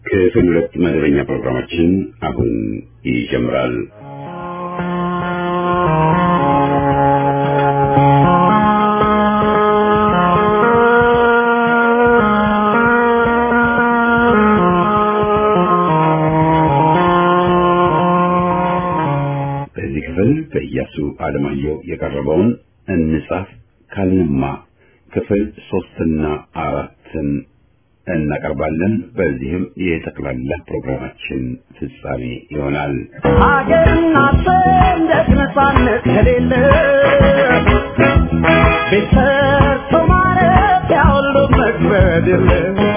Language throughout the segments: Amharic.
ክፍል 2 መደበኛ ፕሮግራማችን አሁን ይጀምራል። በዚህ ክፍል በኢያሱ አለማየሁ የቀረበውን እንጻፍ ካልንማ ክፍል 3 እና 4ን እናቀርባለን። በዚህም የጠቅላላ ፕሮግራማችን ፍጻሜ ይሆናል። ሀገርና ሰንደቅ ነፃነት ከሌለ ቤተሰብ ማለት ያውሎ መክበድ የለ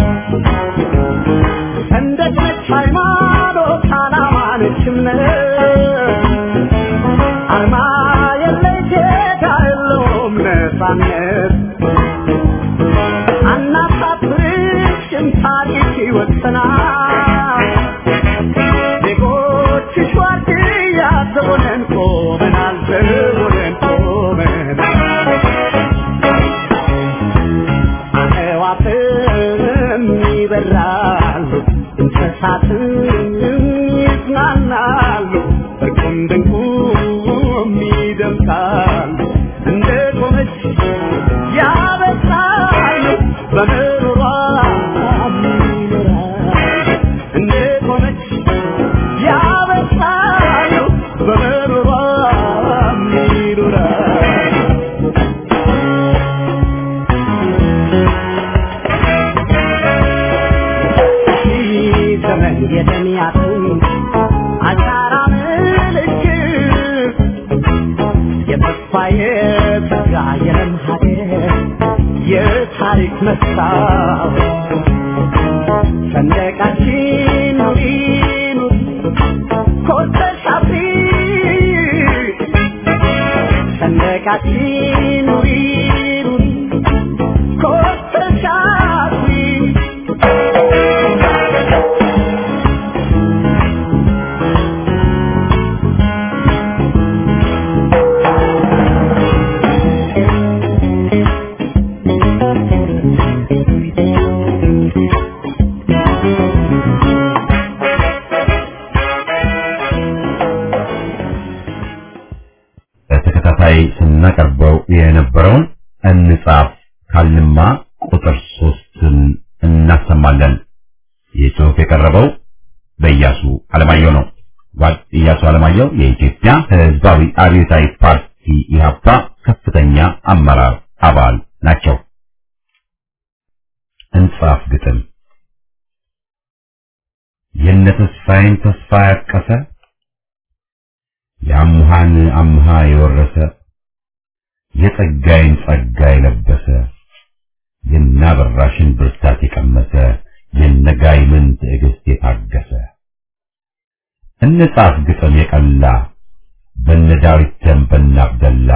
ሰንደቅ ነች ሃይማኖት ዓላማ ነች እምነት አርማ የለይ ዜጋ የለውም ነፃነት ታሪክ ይወሰናል ዜጎች ሸዋርድያ ዘቦነን ቆመናል ዘቦነን ቆመናል አዕዋፍም ይበራሉ እንስሳትም ይዝናናሉ እርቁም ድንቁም ይደምቃሉ እንደ ቆመች ያበስራሉ በምሮሯ የታሪክ መስታወት ሰንደቃችን ኑሪ ኑሪ ኮርተሽ አብሪ ሰንደቃችን ኑሪ ኑሪ ኮርተሽ አብሪ ስናቀርበው የነበረውን እንጻፍ ካልንማ ቁጥር 3ን እናሰማለን። የጽሑፍ የቀረበው በኢያሱ አለማየሁ ነው። ኢያሱ አለማየሁ የኢትዮጵያ ሕዝባዊ አብዮታዊ ፓርቲ ኢህአፓ ከፍተኛ አመራር አባል ናቸው። እንጻፍ ግጥም የነተስፋዬን ተስፋ ያቀፈ የአምሃን አምሃ የወረሰ የጸጋይን ጸጋ የለበሰ የናበራሽን ብርታት የቀመሰ የነጋይምን ትዕግስት የታገሰ እንጻፍ ግጥም የቀላ በነዳዊት ደንበና አብደላ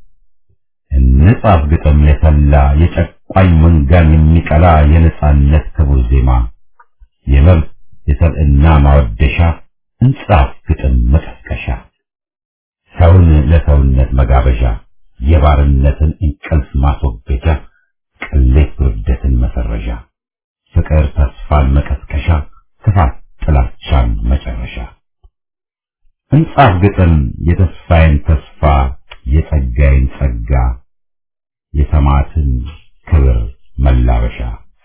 እንጻፍ ግጥም የሰላ የጨቋኝ መንጋን የሚቀላ የነጻነት ክቡር ዜማ የመብት የሰብዕና ማወደሻ እንጻፍ ግጥም መቀስቀሻ ሰውን ለሰውነት መጋበዣ የባርነትን እንቅልፍ ማስወገጃ ቅሌት ውርደትን መሰረዣ ፍቅር ተስፋን መቀስቀሻ ክፋት ጥላቻን መጨረሻ እንጻፍ ግጥም የተስፋዬን ተስፋ የጸጋዬን ጸጋ የሰማዕትን ክብር መላበሻ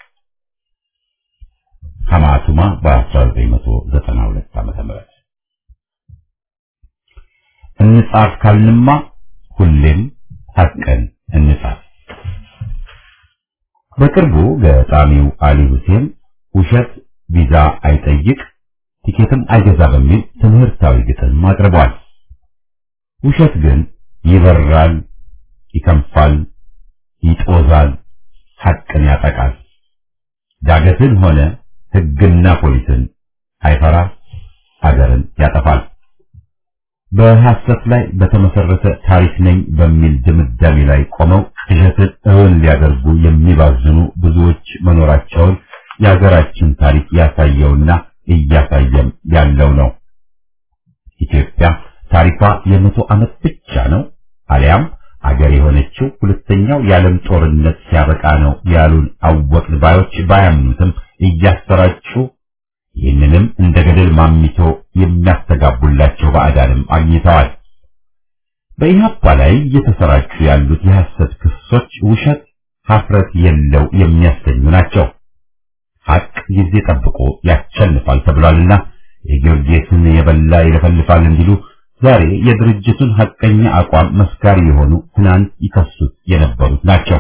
ሐማቱማ በ1992 ዓ.ም እንጻፍ ካልንማ ሁሌም ሐቅን እንጻፍ። በቅርቡ ገጣሚው አሊ ሁሴን ውሸት ቪዛ አይጠይቅ ቲኬትም አይገዛ በሚል ትምህርታዊ ግጥም አቅርቧል። ውሸት ግን ይበራል፣ ይከንፋል፣ ይጦዛል፣ ሐቅን ያጠቃል። ዳገትን ሆነ ሕግና ፖሊስን አይፈራ፣ ሀገርን ያጠፋል። በሐሰት ላይ በተመሰረተ ታሪክ ነኝ በሚል ድምዳሜ ላይ ቆመው ቅዠትን እውን ሊያደርጉ የሚባዝኑ ብዙዎች መኖራቸውን የሀገራችን ታሪክ ያሳየውና እያሳየም ያለው ነው። ኢትዮጵያ ታሪኳ የ100 ዓመት ብቻ ነው አሊያም አገር የሆነችው ሁለተኛው የዓለም ጦርነት ሲያበቃ ነው ያሉን አወቅን ባዮች ባያምኑትም እያሰራጩ ይህንንም እንደ ገደል ማሚቶ የሚያስተጋቡላቸው ባዕዳንም አግኝተዋል። በኢህአፓ ላይ እየተሰራጩ ያሉት የሐሰት ክሶች ውሸት፣ ሀፍረት የለው የሚያሰኙ ናቸው። ሐቅ ጊዜ ጠብቆ ያቸንፋል ተብሏልና የጊዮርጊስን የበላ ይለፈልፋል እንዲሉ ዛሬ የድርጅቱን ሐቀኛ አቋም መስካሪ የሆኑ ትናንት ይከሱት የነበሩት ናቸው።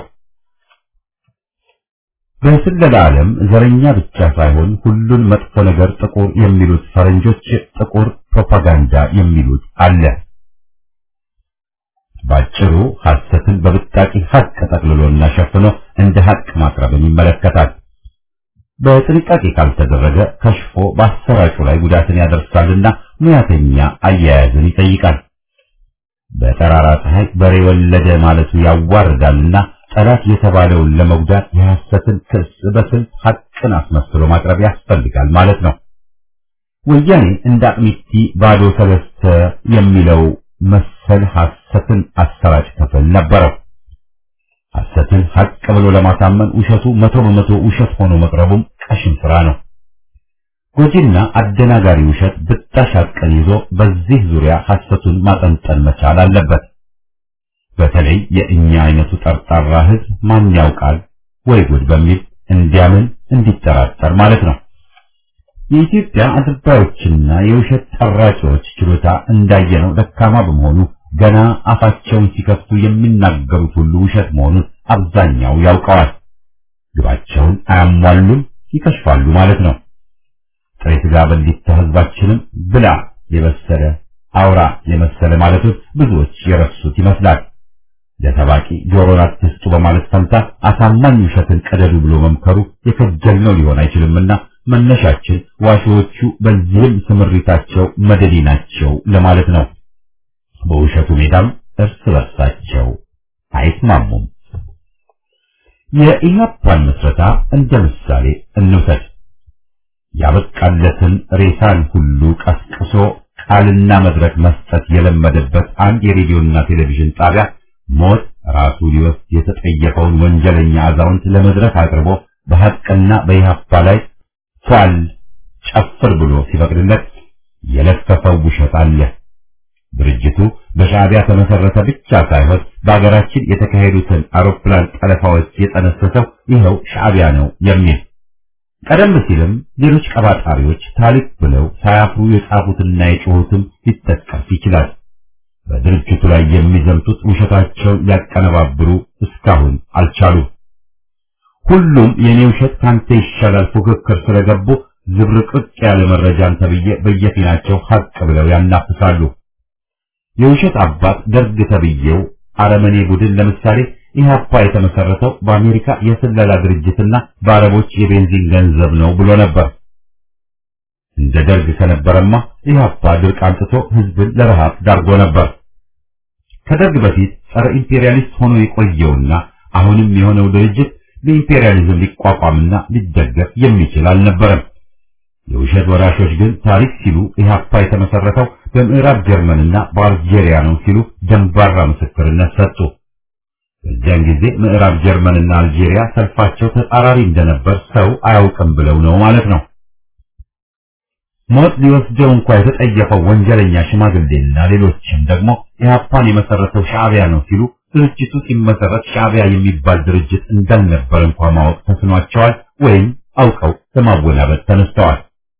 በስለላ ዓለም ዘረኛ ብቻ ሳይሆን ሁሉን መጥፎ ነገር ጥቁር የሚሉት ፈረንጆች ጥቁር ፕሮፓጋንዳ የሚሉት አለ። ባጭሩ ሐሰትን በብጣቂ ሐቅ ጠቅልሎና ሸፍኖ እንደ ሐቅ ማቅረብን ይመለከታል። በጥንቃቄ ካልተደረገ ከሽፎ በአሰራጩ ላይ ጉዳትን ያደርሳልና ሙያተኛ አያያዝን ይጠይቃል። በጠራራ ፀሐይ በሬ ወለደ ማለቱ ያዋርዳልና ጠላት የተባለውን ለመጉዳት የሐሰትን ክስ በስልት ሐቅን አስመስሎ ማቅረብ ያስፈልጋል ማለት ነው። ወያኔ እንደ አጥሚቲ ባዶ ሰለስተ የሚለው መሰል ሐሰትን አሰራጭ ክፍል ነበረው። ሐሰትን ሐቅ ብሎ ለማሳመን ውሸቱ 100% ውሸት ሆኖ መቅረቡም ቀሽም ስራ ነው። ጎጂና አደናጋሪ ውሸት ብጣሽ ሐቅን ይዞ በዚህ ዙሪያ ሐሰቱን ማጠንጠን መቻል አለበት። በተለይ የእኛ አይነቱ ጠርጣራ ሕዝብ ማን ያውቃል ወይ ጉድ በሚል እንዲያምን እንዲጠራጠር ማለት ነው። የኢትዮጵያ አድርባዮችና የውሸት ጠራቂዎች ችሎታ እንዳየነው ደካማ በመሆኑ ገና አፋቸውን ሲከፍቱ የሚናገሩት ሁሉ ውሸት መሆኑን አብዛኛው ያውቀዋል። ግባቸውን አያሟሉም፣ ይከሽፋሉ ማለት ነው። ጥሬ ሥጋ በሊታ ሕዝባችንም ብላ የበሰለ አውራ የመሰለ ማለቱን ብዙዎች የረሱት ይመስላል። ለሰባቂ ጆሮን አትስጡ በማለት ፈንታ አሳማኝ ውሸትን ቀደዱ ብሎ መምከሩ የከጀልነው ሊሆን አይችልምና መነሻችን ዋሾቹ በዚህም ስምሪታቸው መደዲ ናቸው ለማለት ነው። በውሸቱ ሜዳም እርስ በርሳቸው አይስማሙም። የኢህአፓን ምስረታ እንደ ምሳሌ እንውሰድ። ያበቃለትን ሬሳን ሁሉ ቀስቅሶ ቃልና መድረክ መስጠት የለመደበት አንድ የሬዲዮና ቴሌቪዥን ጣቢያ ሞት ራሱ ሊወስድ የተጠየቀውን ወንጀለኛ አዛውንት ለመድረክ አቅርቦ በሐቅና በኢህአፓ ላይ ፏል ጨፍር ብሎ ሲፈቅድለት የለፈፈው ውሸት አለ። ድርጅቱ በሻዕቢያ ተመሰረተ ብቻ ሳይሆን በአገራችን የተካሄዱትን አውሮፕላን ጠለፋዎች የጠነሰሰው ይኸው ሻዕቢያ ነው የሚል ቀደም ሲልም ሌሎች ቀባጣሪዎች ታሪክ ብለው ሳያፍሩ የጻፉትና የጮሁትም ሊጠቀስ ይችላል። በድርጅቱ ላይ የሚዘምቱት ውሸታቸውን ሊያቀነባብሩ እስካሁን አልቻሉም። ሁሉም የኔ ውሸት ካንተ ይሻላል ፉክክር ስለገቡ ዝብርቅርቅ ያለ መረጃን ተብዬ በየፊናቸው ሐቅ ብለው ያናፍሳሉ። የውሸት አባት ደርግ ተብዬው አረመኔ ቡድን ለምሳሌ ኢህአፓ የተመሰረተው በአሜሪካ የስለላ ድርጅትና በአረቦች የቤንዚን ገንዘብ ነው ብሎ ነበር። እንደ ደርግ ከነበረማ ኢህአፓ ድርቅ አንጥቶ ህዝብን ለረሃብ ዳርጎ ነበር። ከደርግ በፊት ጸረ ኢምፔሪያሊስት ሆኖ የቆየውና አሁንም የሆነው ድርጅት በኢምፔሪያሊዝም ሊቋቋምና ሊደገፍ የሚችል አልነበረም። የውሸት ወራሾች ግን ታሪክ ሲሉ ኢህአፓ የተመሰረተው በምዕራብ ጀርመንና በአልጄሪያ ነው ሲሉ ደንባራ ምስክርነት ሰጡ። በዚያን ጊዜ ምዕራብ ጀርመንና አልጄሪያ ሰልፋቸው ተጻራሪ እንደነበር ሰው አያውቅም ብለው ነው ማለት ነው። ሞት ሊወስደው እንኳን የተጠየፈው ወንጀለኛ ሽማግሌና ሌሎችም ደግሞ ኢህአፓን የመሰረተው ሻዕቢያ ነው ሲሉ ድርጅቱ ሲመሰረት ሻዕቢያ የሚባል ድርጅት እንዳልነበር እንኳን ማወቅ ተስኗቸዋል ወይም አውቀው ለማወናበድ ተነስተዋል።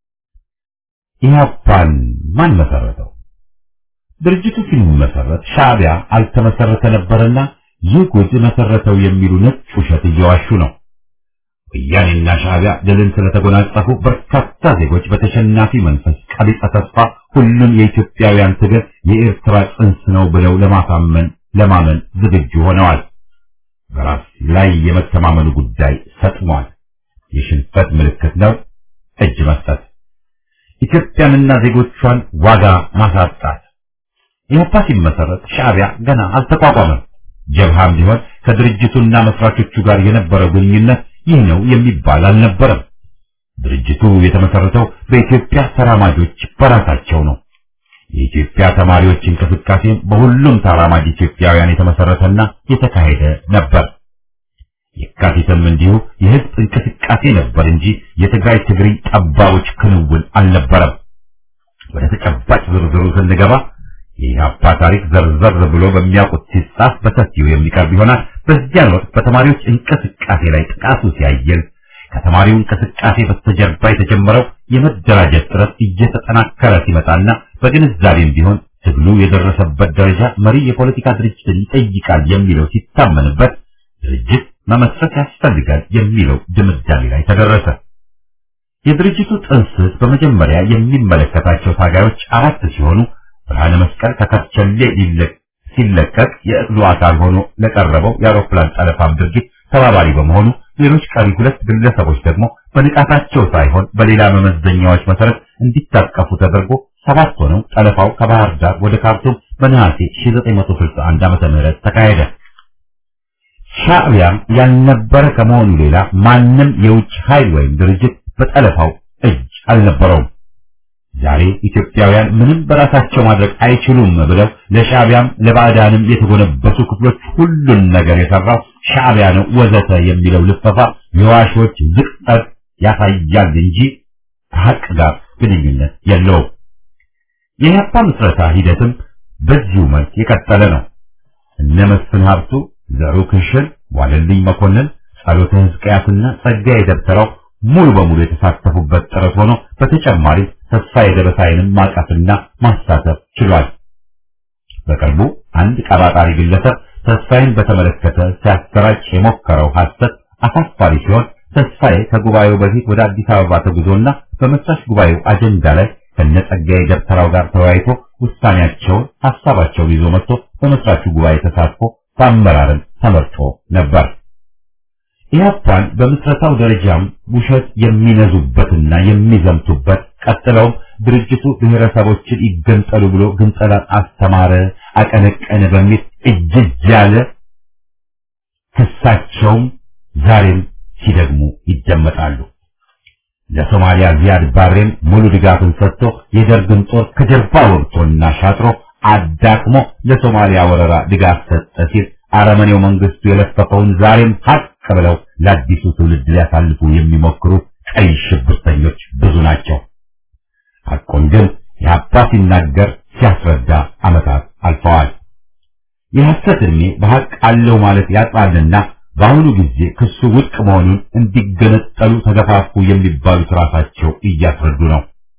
ኢህአፓን ማን መሰረተው? ድርጅቱ ሲመሰረት ሻዕቢያ አልተመሰረተ ነበርና ይህ ጉድ መሰረተው የሚሉ ነጭ ውሸት እየዋሹ ነው። ወያኔና ሻዕቢያ ድልን ስለተጎናጸፉ በርካታ ዜጎች በተሸናፊ መንፈስ ቀቢጸ ተስፋ ሁሉም የኢትዮጵያውያን ትግል የኤርትራ ጽንስ ነው ብለው ለማመን ዝግጁ ሆነዋል። በራስ ላይ የመተማመኑ ጉዳይ ሰጥሟል። የሽንፈት ምልክት ነው እጅ መስጠት፣ ኢትዮጵያንና ዜጎቿን ዋጋ ማሳጣት። ኢህአፓ ሲመሰረት ሻዕቢያ ገና አልተቋቋመም። ጀብሃም ቢሆን ከድርጅቱና መስራቾቹ ጋር የነበረው ግንኙነት ይህ ነው የሚባል አልነበረም። ድርጅቱ የተመሰረተው በኢትዮጵያ ተራማጆች በራሳቸው ነው። የኢትዮጵያ ተማሪዎች እንቅስቃሴ በሁሉም ተራማጅ ኢትዮጵያውያን የተመሰረተና የተካሄደ ነበር። የካቲትም እንዲሁ የህዝብ እንቅስቃሴ ነበር እንጂ የትግራይ ትግሪ ጠባቦች ክንውን አልነበረም። ወደ ተጨባጭ ዝርዝሩ ስንገባ የኢህአፓ ታሪክ ዘርዘር ብሎ በሚያውቁት ሲጻፍ በሰፊው የሚቀርብ ይሆናል። በዚያን ወቅት በተማሪዎች እንቅስቃሴ ላይ ጥቃቱ ሲያየል ከተማሪው እንቅስቃሴ በስተጀርባ የተጀመረው የመደራጀት ጥረት እየተጠናከረ ሲመጣና በግንዛቤም ቢሆን ትግሉ የደረሰበት ደረጃ መሪ የፖለቲካ ድርጅትን ይጠይቃል የሚለው ሲታመንበት ድርጅት መመስረት ያስፈልጋል የሚለው ድምዳሜ ላይ ተደረሰ። የድርጅቱ ጥንስስ በመጀመሪያ የሚመለከታቸው ታጋዮች 4 ሲሆኑ ብርሃነ መስቀል ከከርቸሌ ሲለቀቅ የእቅዱ አካል ሆኖ ለቀረበው የአውሮፕላን ጠለፋም ድርጊት ተባባሪ በመሆኑ ሌሎች ቀሪ 2 ግለሰቦች ደግሞ በንቃታቸው ሳይሆን በሌላ መመዘኛዎች መሰረት እንዲታቀፉ ተደርጎ 7 ሆነው ጠለፋው ከባህር ዳር ወደ ካርቱም በነሐሴ 1961 ዓ.ም ተካሄደ። ሻዕቢያ ያልነበረ ከመሆኑ ሌላ ማንም የውጭ ኃይል ወይም ድርጅት በጠለፋው እጅ አልነበረውም። ዛሬ ኢትዮጵያውያን ምንም በራሳቸው ማድረግ አይችሉም ብለው ለሻዕቢያም ለባዕዳንም የተጎነበሱ ክፍሎች ሁሉን ነገር የሰራው ሻዕቢያ ነው ወዘተ የሚለው ልፈፋ የዋሾች ዝቅጠት ያሳያል እንጂ ከሀቅ ጋር ግንኙነት የለውም። የኢህአፓ ምስረታ ሂደትም በዚሁ መልክ የቀጠለ ነው። እነ መስፍን ሀብቱ፣ ዘሩ ክሽን፣ ዋለልኝ መኮንን፣ ጸሎተ ሕዝቅያስና ጸጋዬ ደብተራው ሙሉ በሙሉ የተሳተፉበት ጥረት ሆኖ በተጨማሪ ተስፋዬ ደበሳይንም ማቀፍና ማሳተፍ ችሏል። በቅርቡ አንድ ቀባጣሪ ግለሰብ ተስፋዬን በተመለከተ ሲያሰራጭ የሞከረው ሐሰት አሳፋሪ ሲሆን ተስፋዬ ከጉባኤው በፊት ወደ አዲስ አበባ ተጉዞና በመስራች ጉባኤው አጀንዳ ላይ ከነጸጋዬ ደብተራው ጋር ተወያይቶ ውሳኔያቸውን ሐሳባቸውን ይዞ መጥቶ በመስራቹ ጉባኤ ተሳትፎ በአመራርም ተመርጦ ነበር። ኢህአፓን በምስረታው ደረጃም ውሸት የሚነዙበትና የሚዘምቱበት ቀጥለውም ድርጅቱ ብሔረሰቦችን ይገንጠሉ ብሎ ግንጠላን አስተማረ፣ አቀነቀነ በሚል እጅግ ያለ ክሳቸውም ዛሬም ሲደግሙ ይደመጣሉ። ለሶማሊያ ዚያድ ባሬም ሙሉ ድጋፍን ሰጥቶ የደርግን ጦር ከጀርባ ወርቶና ሻጥሮ አዳክሞ ለሶማሊያ ወረራ ድጋፍ ሰጠ ሲል አረመኔው መንግስቱ የለፈፈውን ዛሬም ሀቅ ብለው ለአዲሱ ትውልድ ሊያሳልፉ የሚሞክሩ ቀይ ሽብርተኞች ብዙ ናቸው። ሐቁን ግን ኢህአፓ ሲናገር ሲያስረዳ ዓመታት አልፈዋል። የሐሰት ዕድሜ በሐቅ አለው ማለት ያጥራልና በአሁኑ ጊዜ ክሱ ውድቅ መሆኑን እንዲገነጠሉ ተገፋፉ የሚባሉት ራሳቸው እያስረዱ ነው።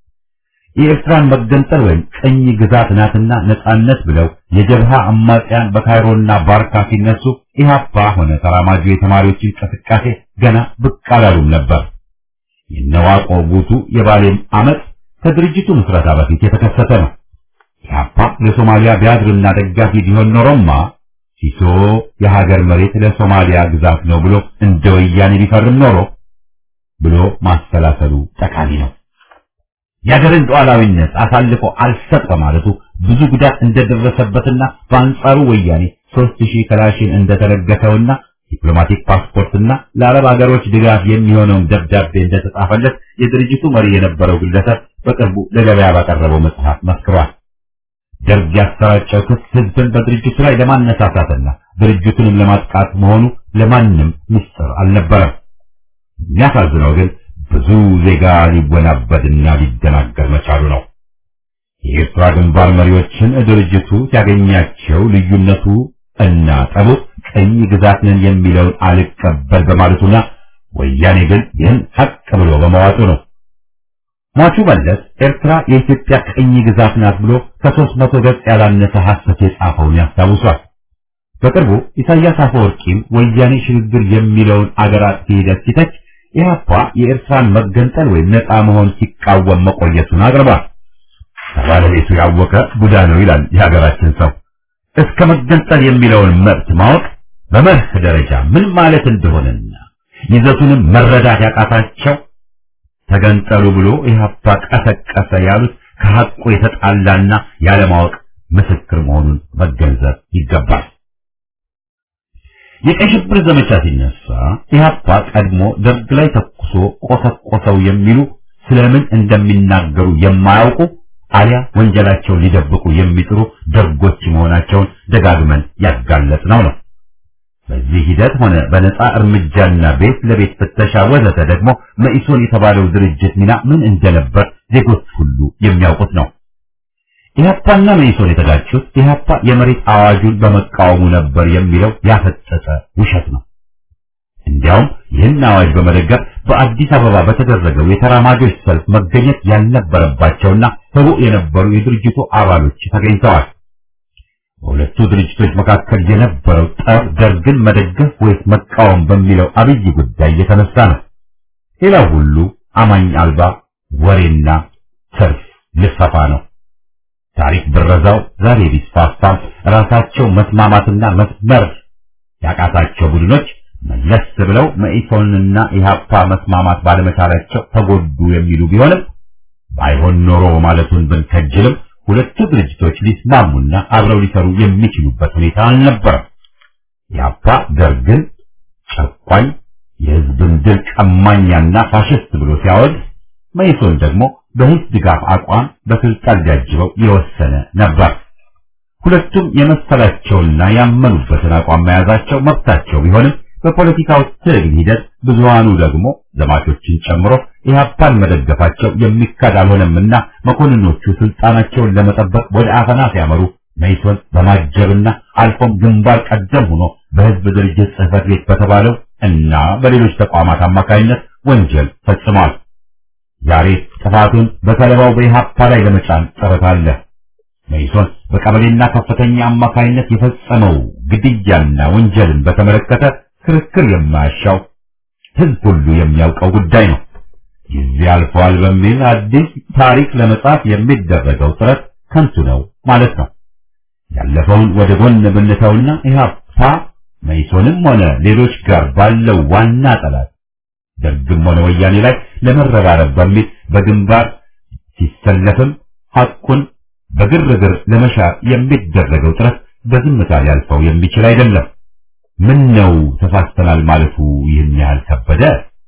የኤርትራን መገንጠል ወይም ቅኝ ግዛት ናትና ነጻነት ብለው የጀብሃ አማጽያን በካይሮና ባርካ ሲነሱ ኢህአፓ ሆነ ተራማጁ የተማሪዎች እንቅስቃሴ ገና ብቅ አላሉም ነበር። የነዋቆ ጉቱ የባሌም አመት ከድርጅቱ ምስረታ በፊት የተከሰተ ነው። ኢህአፓ ለሶማሊያ ቢያድርና ደጋፊ ቢሆን ኖሮማ ሲሶ የሀገር መሬት ለሶማሊያ ግዛት ነው ብሎ እንደ ወያኔ ቢፈርም ኖሮ ብሎ ማሰላሰሉ ጠቃሚ ነው። የሀገርን ሉዓላዊነት አሳልፎ አልሰጥ በማለቱ ብዙ ጉዳት እንደደረሰበትና በአንጻሩ ወያኔ 3000 ክላሽን እንደተለገሰውና ዲፕሎማቲክ ፓስፖርትና ለአረብ ሀገሮች ድጋፍ የሚሆነውን ደብዳቤ እንደተጻፈለት የድርጅቱ መሪ የነበረው ግለሰብ በቅርቡ ለገበያ ባቀረበው መጽሐፍ መስክሯል። ደርግ ያሰራጨው ክስ ህዝብን በድርጅቱ ላይ ለማነሳሳትና ድርጅቱንም ለማጥቃት መሆኑ ለማንም ምስጢር አልነበረም። የሚያሳዝነው ግን ብዙ ዜጋ ሊወናበድና ሊደናገር መቻሉ ነው። የኤርትራ ግንባር መሪዎችን ድርጅቱ ሲያገኛቸው ልዩነቱ እና ጠቡ ቅኝ ግዛት ነን የሚለውን አልቀበል በማለቱና ወያኔ ግን ይህን ሀቅ ብሎ በመዋጡ ነው። ሟቹ መለስ ኤርትራ የኢትዮጵያ ቅኝ ግዛት ናት ብሎ ከ300 ገጽ ያላነሰ ሐሰት የጻፈውን ያስታውሷል። በቅርቡ ኢሳያስ አፈወርቂም ወያኔ ሽግግር የሚለውን አገር አጥፊ ሂደት ሲተች ኢህአፓ የኤርትራን መገንጠል ወይም ነፃ መሆን ሲቃወም መቆየቱን አቅርቧል። ባለቤቱ ያወቀ ቡዳ ነው ይላል የሀገራችን ሰው። እስከ መገንጠል የሚለውን መብት ማወቅ በመርህ ደረጃ ምን ማለት እንደሆነና ይዘቱንም መረዳት ያቃታቸው ተገንጠሉ ብሎ ኢህአፓ ቀሰቀሰ ያሉት ከሐቁ የተጣላና ያለማወቅ ምስክር መሆኑን መገንዘብ ይገባል። የቀይ ሽብር ዘመቻ ሲነሳ ኢህአፓ ቀድሞ ደርግ ላይ ተኩሶ ቆሰቆሰው የሚሉ ስለምን እንደሚናገሩ የማያውቁ አሊያ ወንጀላቸውን ሊደብቁ የሚጥሩ ደርጎች መሆናቸውን ደጋግመን ያጋለጥነው ነው። በዚህ ሂደት ሆነ በነጻ እርምጃና ቤት ለቤት ፍተሻ ወዘተ ደግሞ መኢሶን የተባለው ድርጅት ሚና ምን እንደነበር ዜጎች ሁሉ የሚያውቁት ነው። ኢህአፓና መኢሶን የተጋጩት ኢህአፓ የመሬት አዋጁን በመቃወሙ ነበር የሚለው ያፈጠጠ ውሸት ነው። እንዲያውም ይህን አዋጅ በመደገፍ በአዲስ አበባ በተደረገው የተራማጆች ሰልፍ መገኘት ያልነበረባቸውና ህቡዕ የነበሩ የድርጅቱ አባሎች ተገኝተዋል። በሁለቱ ድርጅቶች መካከል የነበረው ጠብ ደርግን መደገፍ ወይስ መቃወም በሚለው አብይ ጉዳይ የተነሳ ነው። ሌላው ሁሉ አማኝ አልባ ወሬና ትርፍ ልፈፋ ነው። ታሪክ ብረዛው ዛሬ ቢስፋፋም ራሳቸው መስማማትና መስመር ያቃታቸው ቡድኖች መለስ ብለው መኢሶንና ኢህአፓ መስማማት ባለመቻላቸው ተጎዱ የሚሉ ቢሆንም ባይሆን ኖሮ ማለቱን ብንከጅልም ሁለቱ ድርጅቶች ሊስማሙና አብረው ሊሰሩ የሚችሉበት ሁኔታ አልነበረም። ኢህአፓ ደርግን ጨቋኝ፣ የህዝብን ድል ቀማኛና ፋሽስት ብሎ ሲያወግዝ፣ መኢሶን ደግሞ በህዝብ ድጋፍ አቋም በስልጣን ሊያጅበው የወሰነ ነበር። ሁለቱም የመሰላቸውና ያመኑበትን አቋም መያዛቸው መብታቸው ቢሆንም በፖለቲካው ትግል ሂደት ብዙሃኑ ደግሞ ዘማቾችን ጨምሮ ኢህአፓን መደገፋቸው የሚካድ አልሆነምና መኮንኖቹ ስልጣናቸውን ለመጠበቅ ወደ አፈና ሲያመሩ መኢሶን በማጀብና አልፎም ግንባር ቀደም ሆኖ በህዝብ ድርጅት ጽህፈት ቤት በተባለው እና በሌሎች ተቋማት አማካይነት ወንጀል ፈጽሟል። ዛሬ ጥፋቱን በሰለባው በኢህአፓ ላይ ለመጫን ጥረት አለ። መኢሶን በቀበሌና ከፍተኛ አማካይነት የፈጸመው ግድያና ወንጀልን በተመለከተ ክርክር የማያሻው ህዝብ ሁሉ የሚያውቀው ጉዳይ ነው። ጊዜ አልፏል በሚል አዲስ ታሪክ ለመጻፍ የሚደረገው ጥረት ከንቱ ነው ማለት ነው። ያለፈውን ወደ ጎን ብንተውና ኢህአፓ መኢሶንም ሆነ ሌሎች ጋር ባለው ዋና ጠላት ደርግም ሆነ ወያኔ ላይ ለመረባረብ በሚል በግንባር ሲሰለፍም ሐቁን በግርግር ለመሻር የሚደረገው ጥረት በዝምታ ሊያልፈው የሚችል አይደለም። ምን ነው ተሳስተናል ማለቱ ይህን ያህል ከበደ?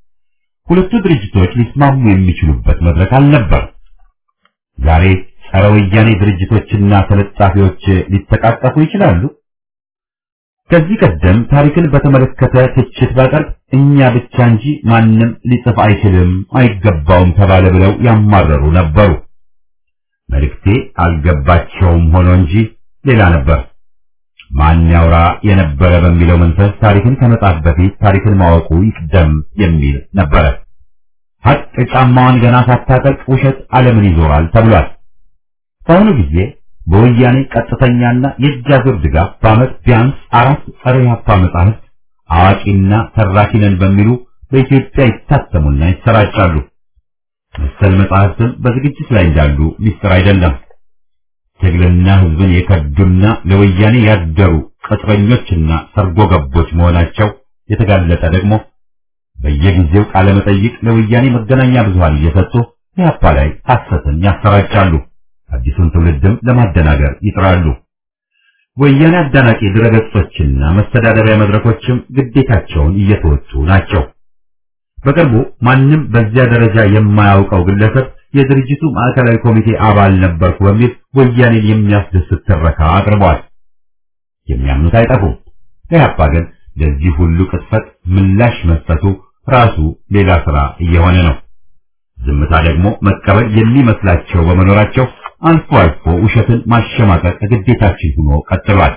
ሁለቱ ድርጅቶች ሊስማሙ የሚችሉበት መድረክ አልነበር። ዛሬ ጸረ ወያኔ ድርጅቶችና ተለጣፊዎች ሊተቃቀፉ ይችላሉ። ከዚህ ቀደም ታሪክን በተመለከተ ትችት ባቀርብ እኛ ብቻ እንጂ ማንም ሊጽፍ አይችልም አይገባውም ተባለ ብለው ያማረሩ ነበሩ። መልእክቴ አልገባቸውም ሆኖ እንጂ ሌላ ነበር። ማን ያውራ የነበረ በሚለው መንፈስ ታሪክን ከመጻፍ በፊት ታሪክን ማወቁ ይቅደም የሚል ነበረ። ሀቅ ጫማዋን ገና ሳታጠልቅ ውሸት ዓለምን ይዞራል ተብሏል። በአሁኑ ጊዜ በወያኔ ቀጥተኛና የእጃዙር ድጋፍ በዓመት ቢያንስ 4 ጸረ ኢህአፓ መጻሕፍት አዋቂና ተራኪ ነን በሚሉ በኢትዮጵያ ይታተሙና ይሰራጫሉ። መሰል መጻሕፍትም በዝግጅት ላይ እንዳሉ ሚስጥር አይደለም። ትግልና ህዝብን የከዱና ለወያኔ ያደሩ ቅጥረኞችና ሰርጎ ገቦች መሆናቸው የተጋለጠ ደግሞ በየጊዜው ቃለ መጠይቅ ለወያኔ መገናኛ ብዙሃን እየሰጡ ኢህአፓ ላይ ሐሰትን ያሰራጫሉ። አዲሱን ትውልድም ለማደናገር ይጥራሉ። ወያኔ አዳናቂ ድረገጾችና መስተዳደሪያ መድረኮችም ግዴታቸውን እየተወጡ ናቸው። በቅርቡ ማንም በዚያ ደረጃ የማያውቀው ግለሰብ የድርጅቱ ማዕከላዊ ኮሚቴ አባል ነበርኩ በሚል ወያኔን የሚያስደስት ትረካ አቅርቧል። የሚያምኑት አይጠፉም። ኢህአፓ ግን ለዚህ ሁሉ ቅጥፈት ምላሽ መስጠቱ ራሱ ሌላ ስራ እየሆነ ነው። ዝምታ ደግሞ መቀበል የሚመስላቸው በመኖራቸው አልፎ አልፎ ውሸትን ማሸማቀቅ ግዴታችን ሆኖ ቀጥሏል።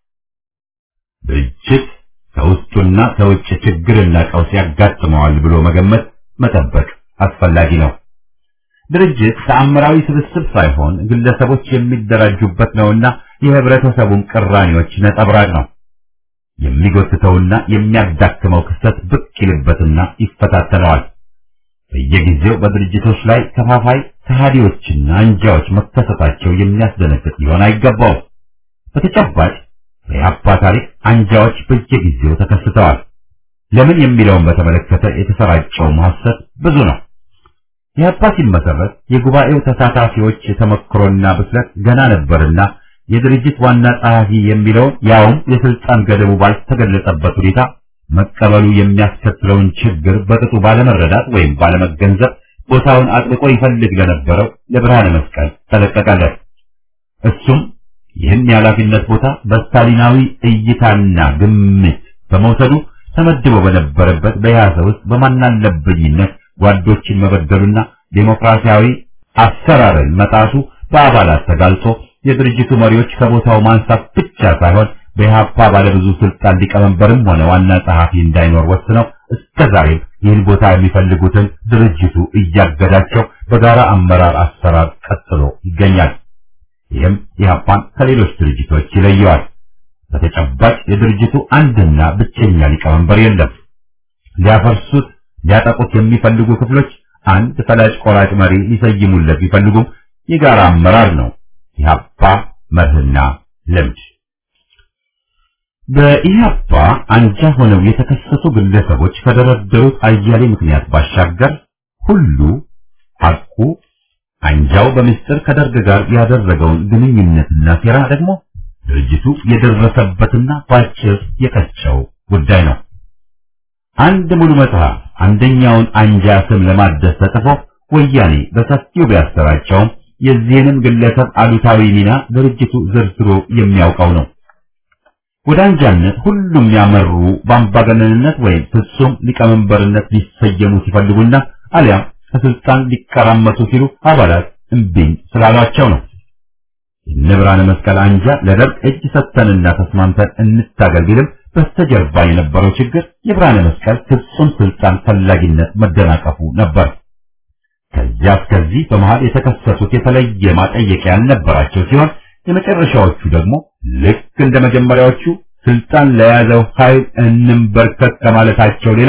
ድርጅት ከውስጡና ከውጭ ችግርና ቀውስ ያጋጥመዋል ብሎ መገመት መጠበቅ አስፈላጊ ነው። ድርጅት ተአምራዊ ስብስብ ሳይሆን ግለሰቦች የሚደራጁበት ነውና የህብረተሰቡን ቅራኔዎች ነጸብራቅ ነው። የሚጎትተውና የሚያዳክመው ክስተት ብቅ ይልበትና ይፈታተነዋል። በየጊዜው በድርጅቶች ላይ ከፋፋይ ከሃዲዎችና አንጃዎች መከሰታቸው የሚያስደነግጥ ሊሆን አይገባውም። በተጨባጭ በኢህአፓ ታሪክ አንጃዎች በየጊዜው ተከስተዋል። ለምን የሚለውን በተመለከተ የተሰራጨው ሐሰት ብዙ ነው። ኢህአፓ ሲመሰረት የጉባኤው ተሳታፊዎች የተመክሮና ብስለት ገና ነበርና የድርጅት ዋና ጸሐፊ የሚለውን ያውም የስልጣን ገደቡ ባልተገለጸበት ሁኔታ መቀበሉ የሚያስከትለውን ችግር በቅጡ ባለመረዳት ወይም ባለመገንዘብ ቦታውን አጥብቆ ይፈልግ ለነበረው ለብርሃነ መስቀል ተለቀቀለት። እሱም ይህን የኃላፊነት ቦታ በስታሊናዊ እይታና ግምት በመውሰዱ ተመድቦ በነበረበት በኢህአሰ ውስጥ በማናለብኝነት ጓዶችን መበደሉና ዴሞክራሲያዊ አሰራርን መጣሱ በአባላት ተጋልጦ የድርጅቱ መሪዎች ከቦታው ማንሳት ብቻ ሳይሆን በኢህአፓ ባለብዙ ስልጣን ሊቀመንበርም ሆነ ዋና ጸሐፊ እንዳይኖር ወስነው እስከዛሬም ይህን ቦታ የሚፈልጉትን ድርጅቱ እያገዳቸው በጋራ አመራር አሰራር ቀጥሎ ይገኛል። ይህም ኢህአፓን ከሌሎች ድርጅቶች ይለየዋል። በተጨባጭ የድርጅቱ አንድና ብቸኛ ሊቀመንበር የለም። ሊያፈርሱት ሊያጠቁት የሚፈልጉ ክፍሎች አንድ ፈላጭ ቆራጭ መሪ ሊሰይሙለት ቢፈልጉም የጋራ አመራር ነው ኢህአፓ መርህና ልምድ። በኢህአፓ አንጃ ሆነው የተከሰሱ ግለሰቦች ከደረደሩት አያሌ ምክንያት ባሻገር ሁሉ ሐቁ አንጃው በምስጢር ከደርግ ጋር ያደረገውን ግንኙነትና ሴራ ደግሞ ድርጅቱ የደረሰበትና ባጭር የቀጨው ጉዳይ ነው። አንድ ሙሉ መጽሐፍ አንደኛውን አንጃ ስም ለማደስ ተጽፎ ወያኔ በሰፊው ቢያሰራጨውም የዚህንም ግለሰብ አሉታዊ ሚና ድርጅቱ ዘርዝሮ የሚያውቀው ነው። ወደ አንጃነት ሁሉም ያመሩ በአምባገነንነት ወይም ፍጹም ሊቀመንበርነት ሊሰየሙ ሲፈልጉና አሊያም ከስልጣን ሊቀራመቱ ሲሉ አባላት እምቢኝ ስላሏቸው ነው። የብርሃነ መስቀል አንጃ ለደርግ እጅ ሰጥተንና ተስማምተን እንታገል ቢልም በስተጀርባ የነበረው ችግር የብርሃነ መስቀል ፍጹም ስልጣን ፈላጊነት መደናቀፉ ነበር። ከዚያ እስከዚህ በመሃል የተከሰቱት የተለየ ማጠየቂያ ያልነበራቸው ሲሆን የመጨረሻዎቹ ደግሞ ልክ እንደ መጀመሪያዎቹ ስልጣን ለያዘው ኃይል እንንበርከክ ከማለታቸው ሌላ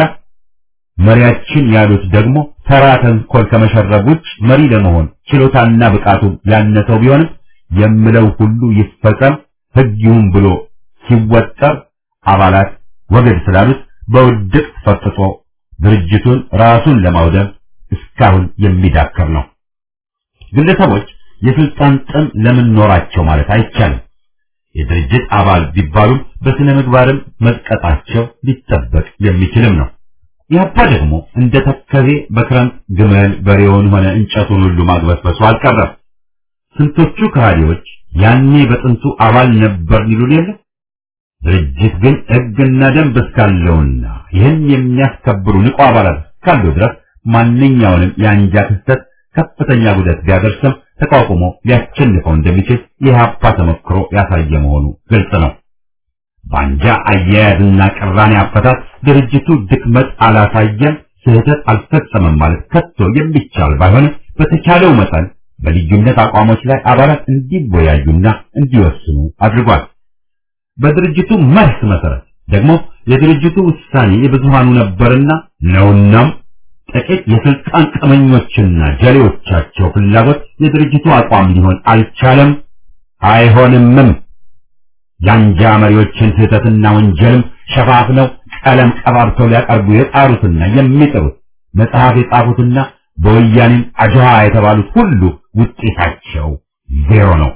መሪያችን ያሉት ደግሞ ተራ ተንኮል ከመሸረብ ውጭ መሪ ለመሆን ችሎታና ብቃቱ ያነሰው ቢሆንም የምለው ሁሉ ይፈጸም ሕግ ይሁን ብሎ ሲወጠር አባላት ወገድ ስላሉት በውድቅ ፈጥጦ ድርጅቱን ራሱን ለማውደም እስካሁን የሚዳከር ነው። ግለሰቦች የስልጣን ጥም ለምን ኖራቸው ማለት አይቻልም። የድርጅት አባል ቢባሉም በስነ ምግባርም መጥቀጣቸው ሊጠበቅ የሚችልም ነው። ኢህአፓ ደግሞ እንደ ተከዜ በክረምት ግመል በሬውን ሆነ እንጨቱን ሁሉ ማግበስበሱ አልቀረም። ስንቶቹ ከሃዲዎች ያኔ በጥንቱ አባል ነበር ይሉን የለ። ድርጅት ግን ሕግና ደንብ እስካለውና ይህን የሚያስከብሩ ንቁ አባላት እስካሉ ድረስ ማንኛውንም የአንጃ ክስተት ከፍተኛ ጉዳት ቢያደርስም ተቋቁሞ ሊያሸንፈው እንደሚችል የኢህአፓ ተሞክሮ ያሳየ መሆኑ ግልጽ ነው። በአንጃ አያያዝና ቅራኔ አፈታት ድርጅቱ ድክመት አላሳየም፣ ስህተት አልፈጸመም ማለት ከቶ የሚቻል ባይሆንም በተቻለው መጠን በልዩነት አቋሞች ላይ አባላት እንዲወያዩና እንዲወስኑ አድርጓል። በድርጅቱ መርህ መሰረት ደግሞ የድርጅቱ ውሳኔ የብዙሃኑ ነበርና ነውናም ጥቂት የስልጣን ቀመኞችና ጀሌዎቻቸው ፍላጎት የድርጅቱ አቋም ሊሆን አልቻለም፣ አይሆንምም። የአንጃ መሪዎችን ስህተትና ወንጀልም ሸፋፍነው ቀለም ቀባብተው ሊያቀርቡ የጣሩትና የሚጥሩት መጽሐፍ የጻፉትና በወያኔም አጅሃ የተባሉት ሁሉ ውጤታቸው ዜሮ ነው።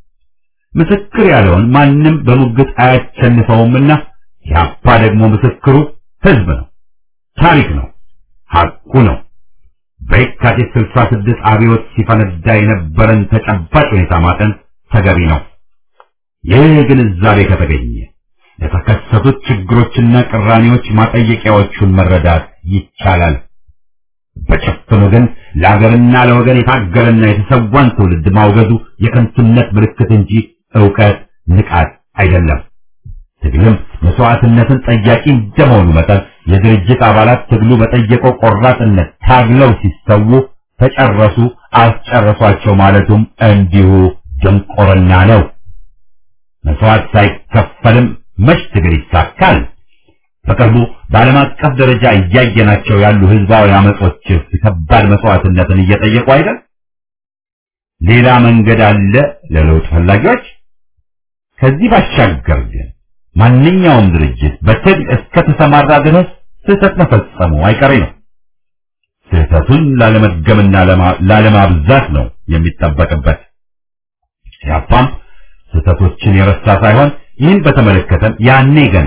ምስክር ያለውን ማንም በሙግት አያሸንፈውምና ኢህአፓ ደግሞ ምስክሩ ህዝብ ነው፣ ታሪክ ነው፣ ሐቁ ነው። በየካቲት 66 አብዮት ሲፈነዳ የነበረን ተጨባጭ ሁኔታ ማጠን ተገቢ ነው። ይህ ግንዛቤ ከተገኘ የተከሰቱት ችግሮችና ቅራኔዎች ማጠየቂያዎቹን መረዳት ይቻላል። በጭፍኑ ግን ለሀገርና ለወገን የታገለና የተሰዋን ትውልድ ማውገዙ የከንቱነት ምልክት እንጂ ዕውቀት ንቃት አይደለም። ትግልም መስዋዕትነትን ጠያቂ እንደመሆኑ መጠን የድርጅት አባላት ትግሉ በጠየቀው ቆራጥነት ታግለው ሲሰዉ ተጨረሱ አስጨረሷቸው ማለቱም እንዲሁ ድንቁርና ነው። መስዋዕት ሳይከፈልም መች ትግል ይሳካል? በቅርቡ በዓለም አቀፍ ደረጃ እያየናቸው ያሉ ህዝባዊ አመጾች ከባድ መስዋዕትነትን እየጠየቁ አይደል? ሌላ መንገድ አለ ለለውጥ ፈላጊዎች። ከዚህ ባሻገር ግን ማንኛውም ድርጅት በትግል እስከተሰማራ ድረስ ስህተት መፈጸሙ አይቀሬ ነው። ስህተቱን ላለመድገምና ላለማብዛት ነው የሚጠበቅበት። ኢህአፓም ስህተቶችን የረሳ ሳይሆን ይህን በተመለከተም ያኔ ገና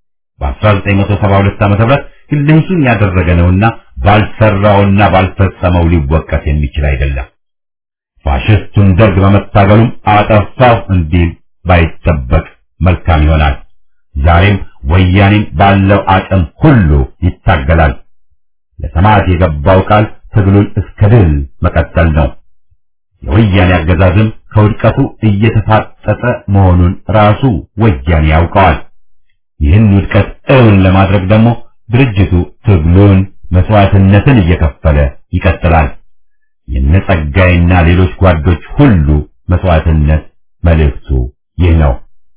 በ1972 ዓ.ም ግለሰቡን ያደረገ ነውና ባልሰራውና ባልፈጸመው ሊወቀስ የሚችል አይደለም። ፋሽስቱን ደርግ በመታገሉም አጠፋው እንዲል ባይጠበቅ መልካም ይሆናል። ዛሬም ወያኔን ባለው አቅም ሁሉ ይታገላል። ለሰማዕት የገባው ቃል ትግሉን እስከ ድል መቀጠል ነው። የወያኔ አገዛዝም ከውድቀቱ እየተፋጠጠ መሆኑን ራሱ ወያኔ ያውቀዋል። ይህን ውድቀት እውን ለማድረግ ደግሞ ድርጅቱ ትግሉን መስዋዕትነትን እየከፈለ ይቀጥላል። የነጸጋይና ሌሎች ጓዶች ሁሉ መስዋዕትነት መልእክቱ ይህ ነው።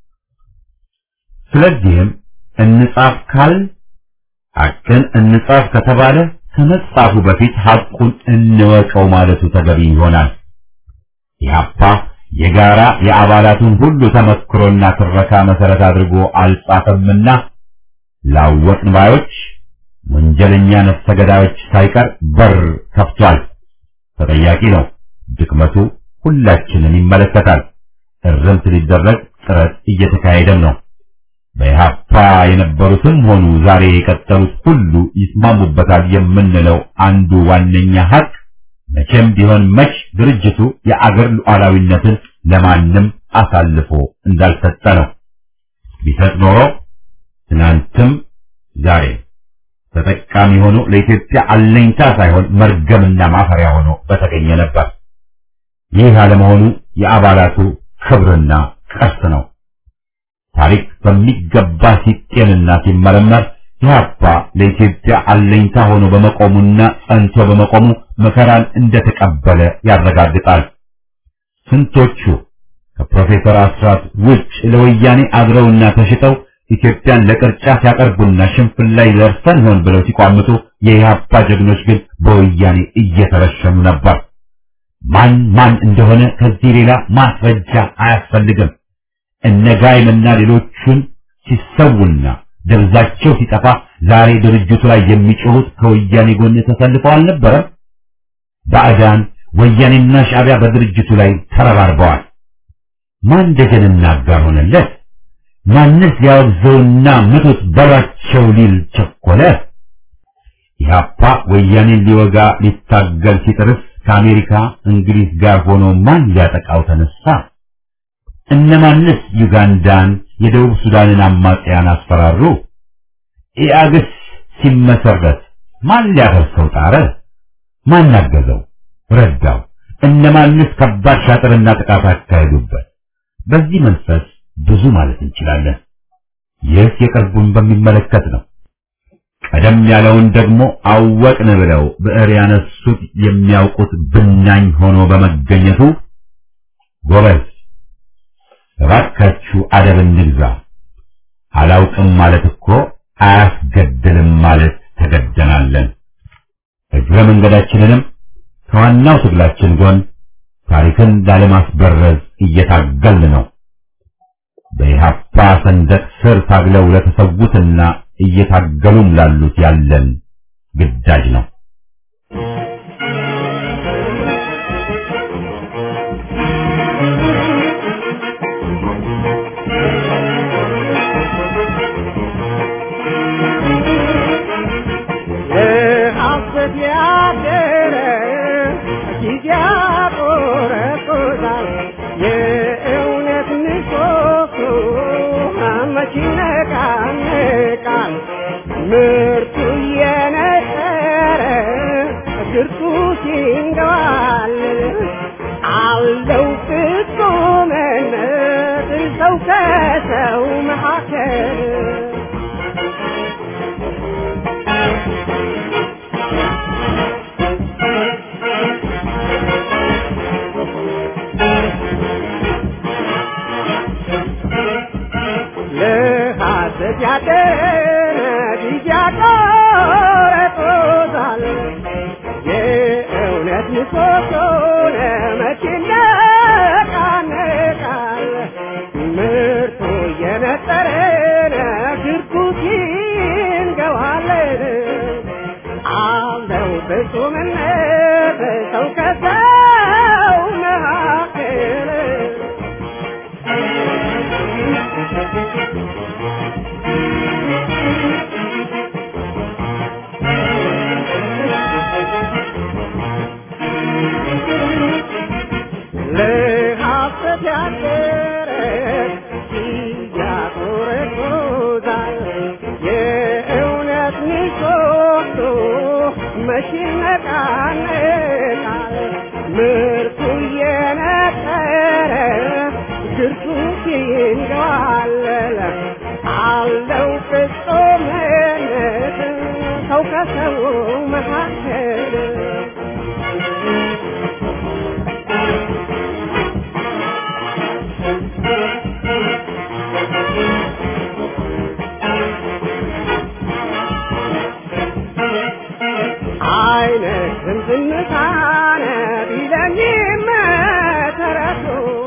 ስለዚህም እንጻፍ ካል ሐቅን እንጻፍ ከተባለ ከመጻፉ በፊት ሐቁን እንወቀው ማለቱ ተገቢ ይሆናል። ኢህአፓ የጋራ የአባላቱን ሁሉ ተመክሮና ትረካ መሰረት አድርጎ አልጻፈምና ላወቅን ባዮች ወንጀለኛ ነፍሰ ገዳዮች ሳይቀር በር ከፍቷል። ተጠያቂ ነው። ድክመቱ ሁላችንን ይመለከታል። እርምት ሊደረግ ጥረት እየተካሄደም ነው። በኢህአፓ የነበሩትም ሆኑ ዛሬ የቀጠሉት ሁሉ ይስማሙበታል የምንለው አንዱ ዋነኛ ሀቅ መቼም ቢሆን መች ድርጅቱ የአገር ሉዓላዊነትን ለማንም አሳልፎ እንዳልሰጠ ነው። ቢሰጥ ኖሮ ትናንትም ዛሬ ተጠቃሚ ሆኖ ለኢትዮጵያ አለኝታ ሳይሆን መርገምና ማፈሪያ ሆኖ በተገኘ ነበር። ይህ አለመሆኑ የአባላቱ ክብርና ቀስት ነው። ታሪክ በሚገባ ሲጤንና ሲመረመር ኢህአፓ ለኢትዮጵያ አለኝታ ሆኖ በመቆሙና ጸንቶ በመቆሙ መከራን እንደተቀበለ ያረጋግጣል። ስንቶቹ ከፕሮፌሰር አስራት ውጭ ለወያኔ አድረውና ተሽጠው ኢትዮጵያን ለቅርጫ ሲያቀርቡና ሽንፍል ላይ ደርሰን ሆን ብለው ሲቋምጡ የኢህአፓ ጀግኖች ግን በወያኔ እየተረሸኑ ነበር። ማን እንደሆነ ከዚህ ሌላ ማስረጃ አያስፈልግም። እነ ጋይምና ሌሎቹን ሲሰውና ደብዛቸው ሲጠፋ ዛሬ ድርጅቱ ላይ የሚጮሁት ከወያኔ ጎን ተሰልፈው አልነበረም? ባዕዳን ወያኔና ሻዕቢያ በድርጅቱ ላይ ተረባርበዋል። ማን ደጀንና አጋር ሆነለት? ማንስ ያወግዘውና ምቱት በሏቸው ሊል ቸኮለ? ኢህአፓ ወያኔን ሊወጋ ሊታገል ሲጥርስ ከአሜሪካ እንግሊዝ ጋር ሆኖ ማን ሊያጠቃው ተነሳ? እነማንስ ዩጋንዳን የደቡብ ሱዳንን አማጽያን አስፈራሩ? ኢአግስ ሲመሰረት ማን ሊያፈርሰው ጣረ? ማን አገዘው ረዳው? እነማንስ ከባድ ሻጥርና ጥቃት አካሄዱበት? በዚህ መንፈስ ብዙ ማለት እንችላለን። ይህ የቅርቡን በሚመለከት ነው። ቀደም ያለውን ደግሞ አወቅን ብለው ብዕር ያነሱት የሚያውቁት ብናኝ ሆኖ በመገኘቱ ጎበዝ እባካችሁ አደብ እንግዛ፣ አላውቅም ማለት እኮ አያስገድልም ማለት ተገደናለን። እግረ መንገዳችንንም ከዋናው ትግላችን ጎን ታሪክን ላለማስበረዝ እየታገልን ነው። በኢህአፓ ሰንደቅ ስር ታግለው ለተሰዉትና እየታገሉም ላሉት ያለን ግዳጅ ነው። ምርቱ የነጠረ ግርቱ ሲንገዋል አለው ፍጹምነት ሰው ከሰው መካከል ለሐሰት ያደረ ያቆረጦታል የእውነት ምሰሶ ለመቼ ይነቃነቃል ምርቱ የነጠረ ግርጉት ይንገዋል አለው ፍጹምነት ሰው ከሰው መካከል ለሐሰት ያደረ ያቆረጦታል የነጠረ ግርቱ ሲንገዋለለ አለው ፍጹምነት ሰው ከሰው መካከል አይነ ዝምታነ ቢለኝም ተረቱ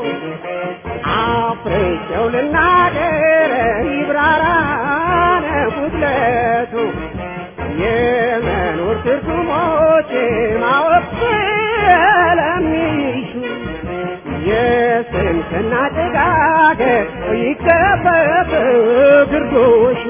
አፍሬቸው ልናገር ይብራራነ ጉድለቱ የመኖር ትርጉሞች ማወቅ ስለሚሹ የስንፍና ጭጋግ ይከፈፍ ግርዶሹ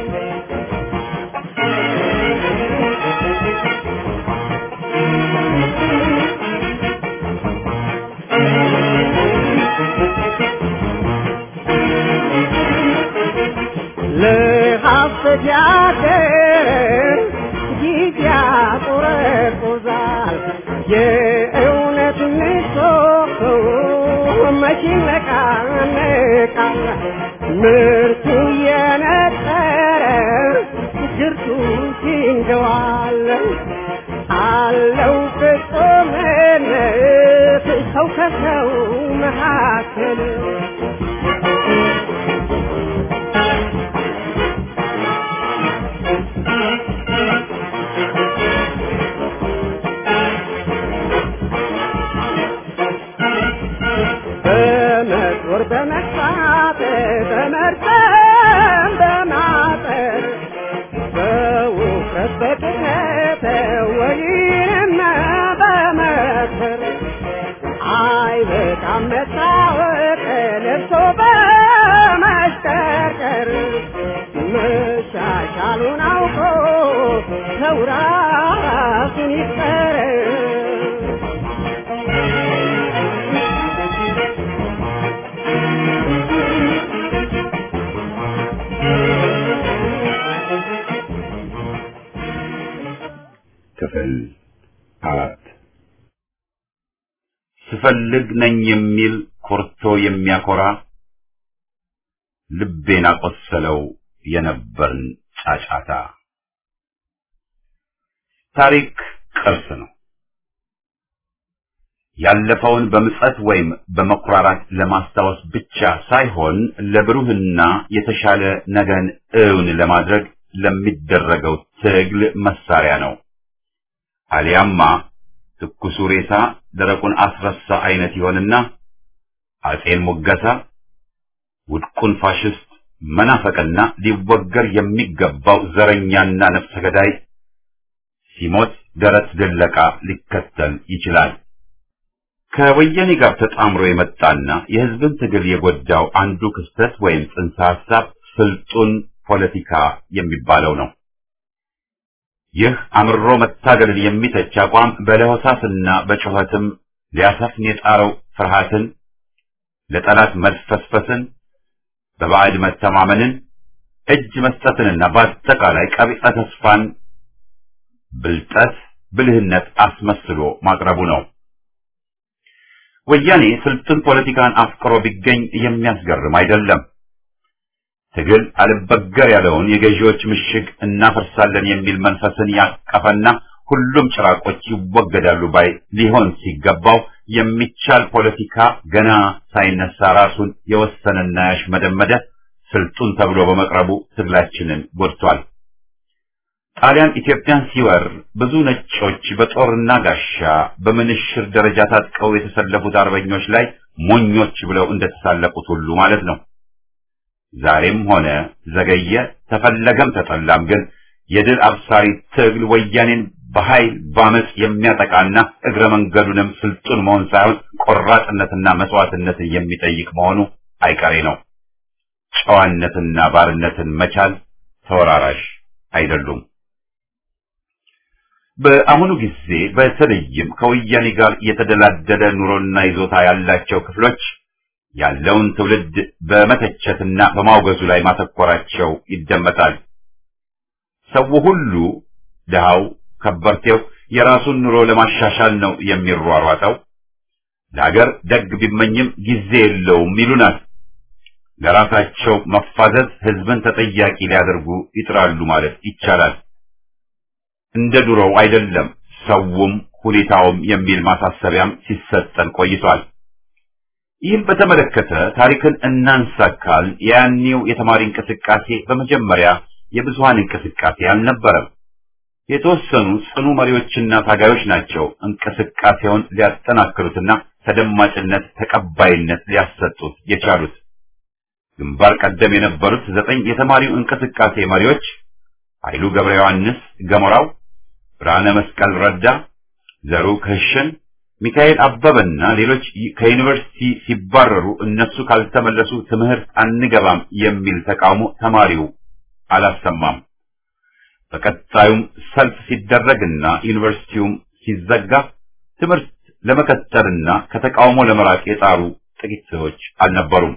ለሐሰት ያደር ጊዜ ያቆረቁዛል የእውነት ንሶቶ መቼ ነቃነቃል ምርቱ የነጠረ ግርቱ ሲንገዋል አለው ፍጹምነት ሰው ከሰው መካከል በመጦር በመሳት በመርጠም በማጠር በውፍረት በቅጠት ወይንም በመክበር አይበቃም መታወቅ ለብሶ በመሽቀርቀር መሻሻሉን አውቆ ሰው ራሱን ይፍጠር ክፍል 4 ስፈልግ ነኝ የሚል ኮርቶ የሚያኮራ ልቤን አቆሰለው የነበርን ጫጫታ። ታሪክ ቅርስ ነው። ያለፈውን በምጸት ወይም በመኩራራት ለማስታወስ ብቻ ሳይሆን ለብሩህና የተሻለ ነገን እውን ለማድረግ ለሚደረገው ትግል መሳሪያ ነው። አሊያማ ትኩሱ ሬሳ ደረቁን አስረሳ አይነት ይሆንና አጼን ሙገሳ ውድቁን ፋሽስት መናፈቅና ሊወገር የሚገባው ዘረኛና ነፍሰ ገዳይ ሲሞት ደረት ድለቃ ሊከተል ይችላል። ከወያኔ ጋር ተጣምሮ የመጣና የህዝብን ትግል የጎዳው አንዱ ክስተት ወይም ጽንሰ ሐሳብ ስልጡን ፖለቲካ የሚባለው ነው። ይህ አምሮ መታገልን የሚተች አቋም በለሆሳስና በጩኸትም ሊያሰፍን የጣረው ፍርሃትን፣ ለጠላት መልፈስፈስን፣ በባዕድ መተማመንን፣ እጅ መስጠትንና በአጠቃላይ ቀቢጸ ተስፋን ብልጠት፣ ብልህነት አስመስሎ ማቅረቡ ነው። ወያኔ ስልጡን ፖለቲካን አፍቅሮ ቢገኝ የሚያስገርም አይደለም። ትግል አልበገር ያለውን የገዢዎች ምሽግ እናፈርሳለን የሚል መንፈስን ያቀፈና ሁሉም ጭራቆች ይወገዳሉ ባይ ሊሆን ሲገባው የሚቻል ፖለቲካ ገና ሳይነሳ ራሱን የወሰነና ያሽመደመደ ስልጡን ተብሎ በመቅረቡ ትግላችንን ጎድቷል። ጣሊያን ኢትዮጵያን ሲወር ብዙ ነጮች በጦርና ጋሻ በምንሽር ደረጃ ታጥቀው የተሰለፉት አርበኞች ላይ ሞኞች ብለው እንደተሳለቁት ሁሉ ማለት ነው። ዛሬም ሆነ ዘገየ ተፈለገም ተጠላም ግን የድል አብሳሪ ትግል ወያኔን በኃይል ባመጽ የሚያጠቃና እግረ መንገዱንም ስልጡን መሆን ሳይሆን ቆራጥነትና መስዋዕትነትን የሚጠይቅ መሆኑ አይቀሬ ነው። ጨዋነትና ባርነትን መቻል ተወራራሽ አይደሉም። በአሁኑ ጊዜ በተለይም ከወያኔ ጋር የተደላደለ ኑሮና ይዞታ ያላቸው ክፍሎች ያለውን ትውልድ በመተቸትና በማውገዙ ላይ ማተኮራቸው ይደመጣል። ሰው ሁሉ ድሃው፣ ከበርቴው የራሱን ኑሮ ለማሻሻል ነው የሚሯሯጠው። ለሀገር ደግ ቢመኝም ጊዜ የለውም ይሉናል። ለራሳቸው መፋዘዝ ህዝብን ተጠያቂ ሊያደርጉ ይጥራሉ ማለት ይቻላል። እንደ ድሮው አይደለም ሰውም ሁኔታውም የሚል ማሳሰቢያም ሲሰጠን ቆይቷል። ይህም በተመለከተ ታሪክን እናንሳካል። ያኔው የተማሪ እንቅስቃሴ በመጀመሪያ የብዙሃን እንቅስቃሴ አልነበረም። የተወሰኑ ጽኑ መሪዎችና ታጋዮች ናቸው እንቅስቃሴውን ሊያጠናክሩትና ተደማጭነት ተቀባይነት ሊያሰጡት የቻሉት። ግንባር ቀደም የነበሩት 9 የተማሪው እንቅስቃሴ መሪዎች ኃይሉ ገብረ ዮሐንስ ገሞራው፣ ብርሃነ መስቀል ረዳ፣ ዘሩ ከሽን፣ ሚካኤል አበበና ሌሎች ከዩኒቨርሲቲ ሲባረሩ እነሱ ካልተመለሱ ትምህርት አንገባም የሚል ተቃውሞ ተማሪው አላሰማም። በቀጣዩም ሰልፍ ሲደረግና ዩኒቨርሲቲውም ሲዘጋ ትምህርት ለመቀጠልና ከተቃውሞ ለመራቅ የጣሩ ጥቂቶች አልነበሩም።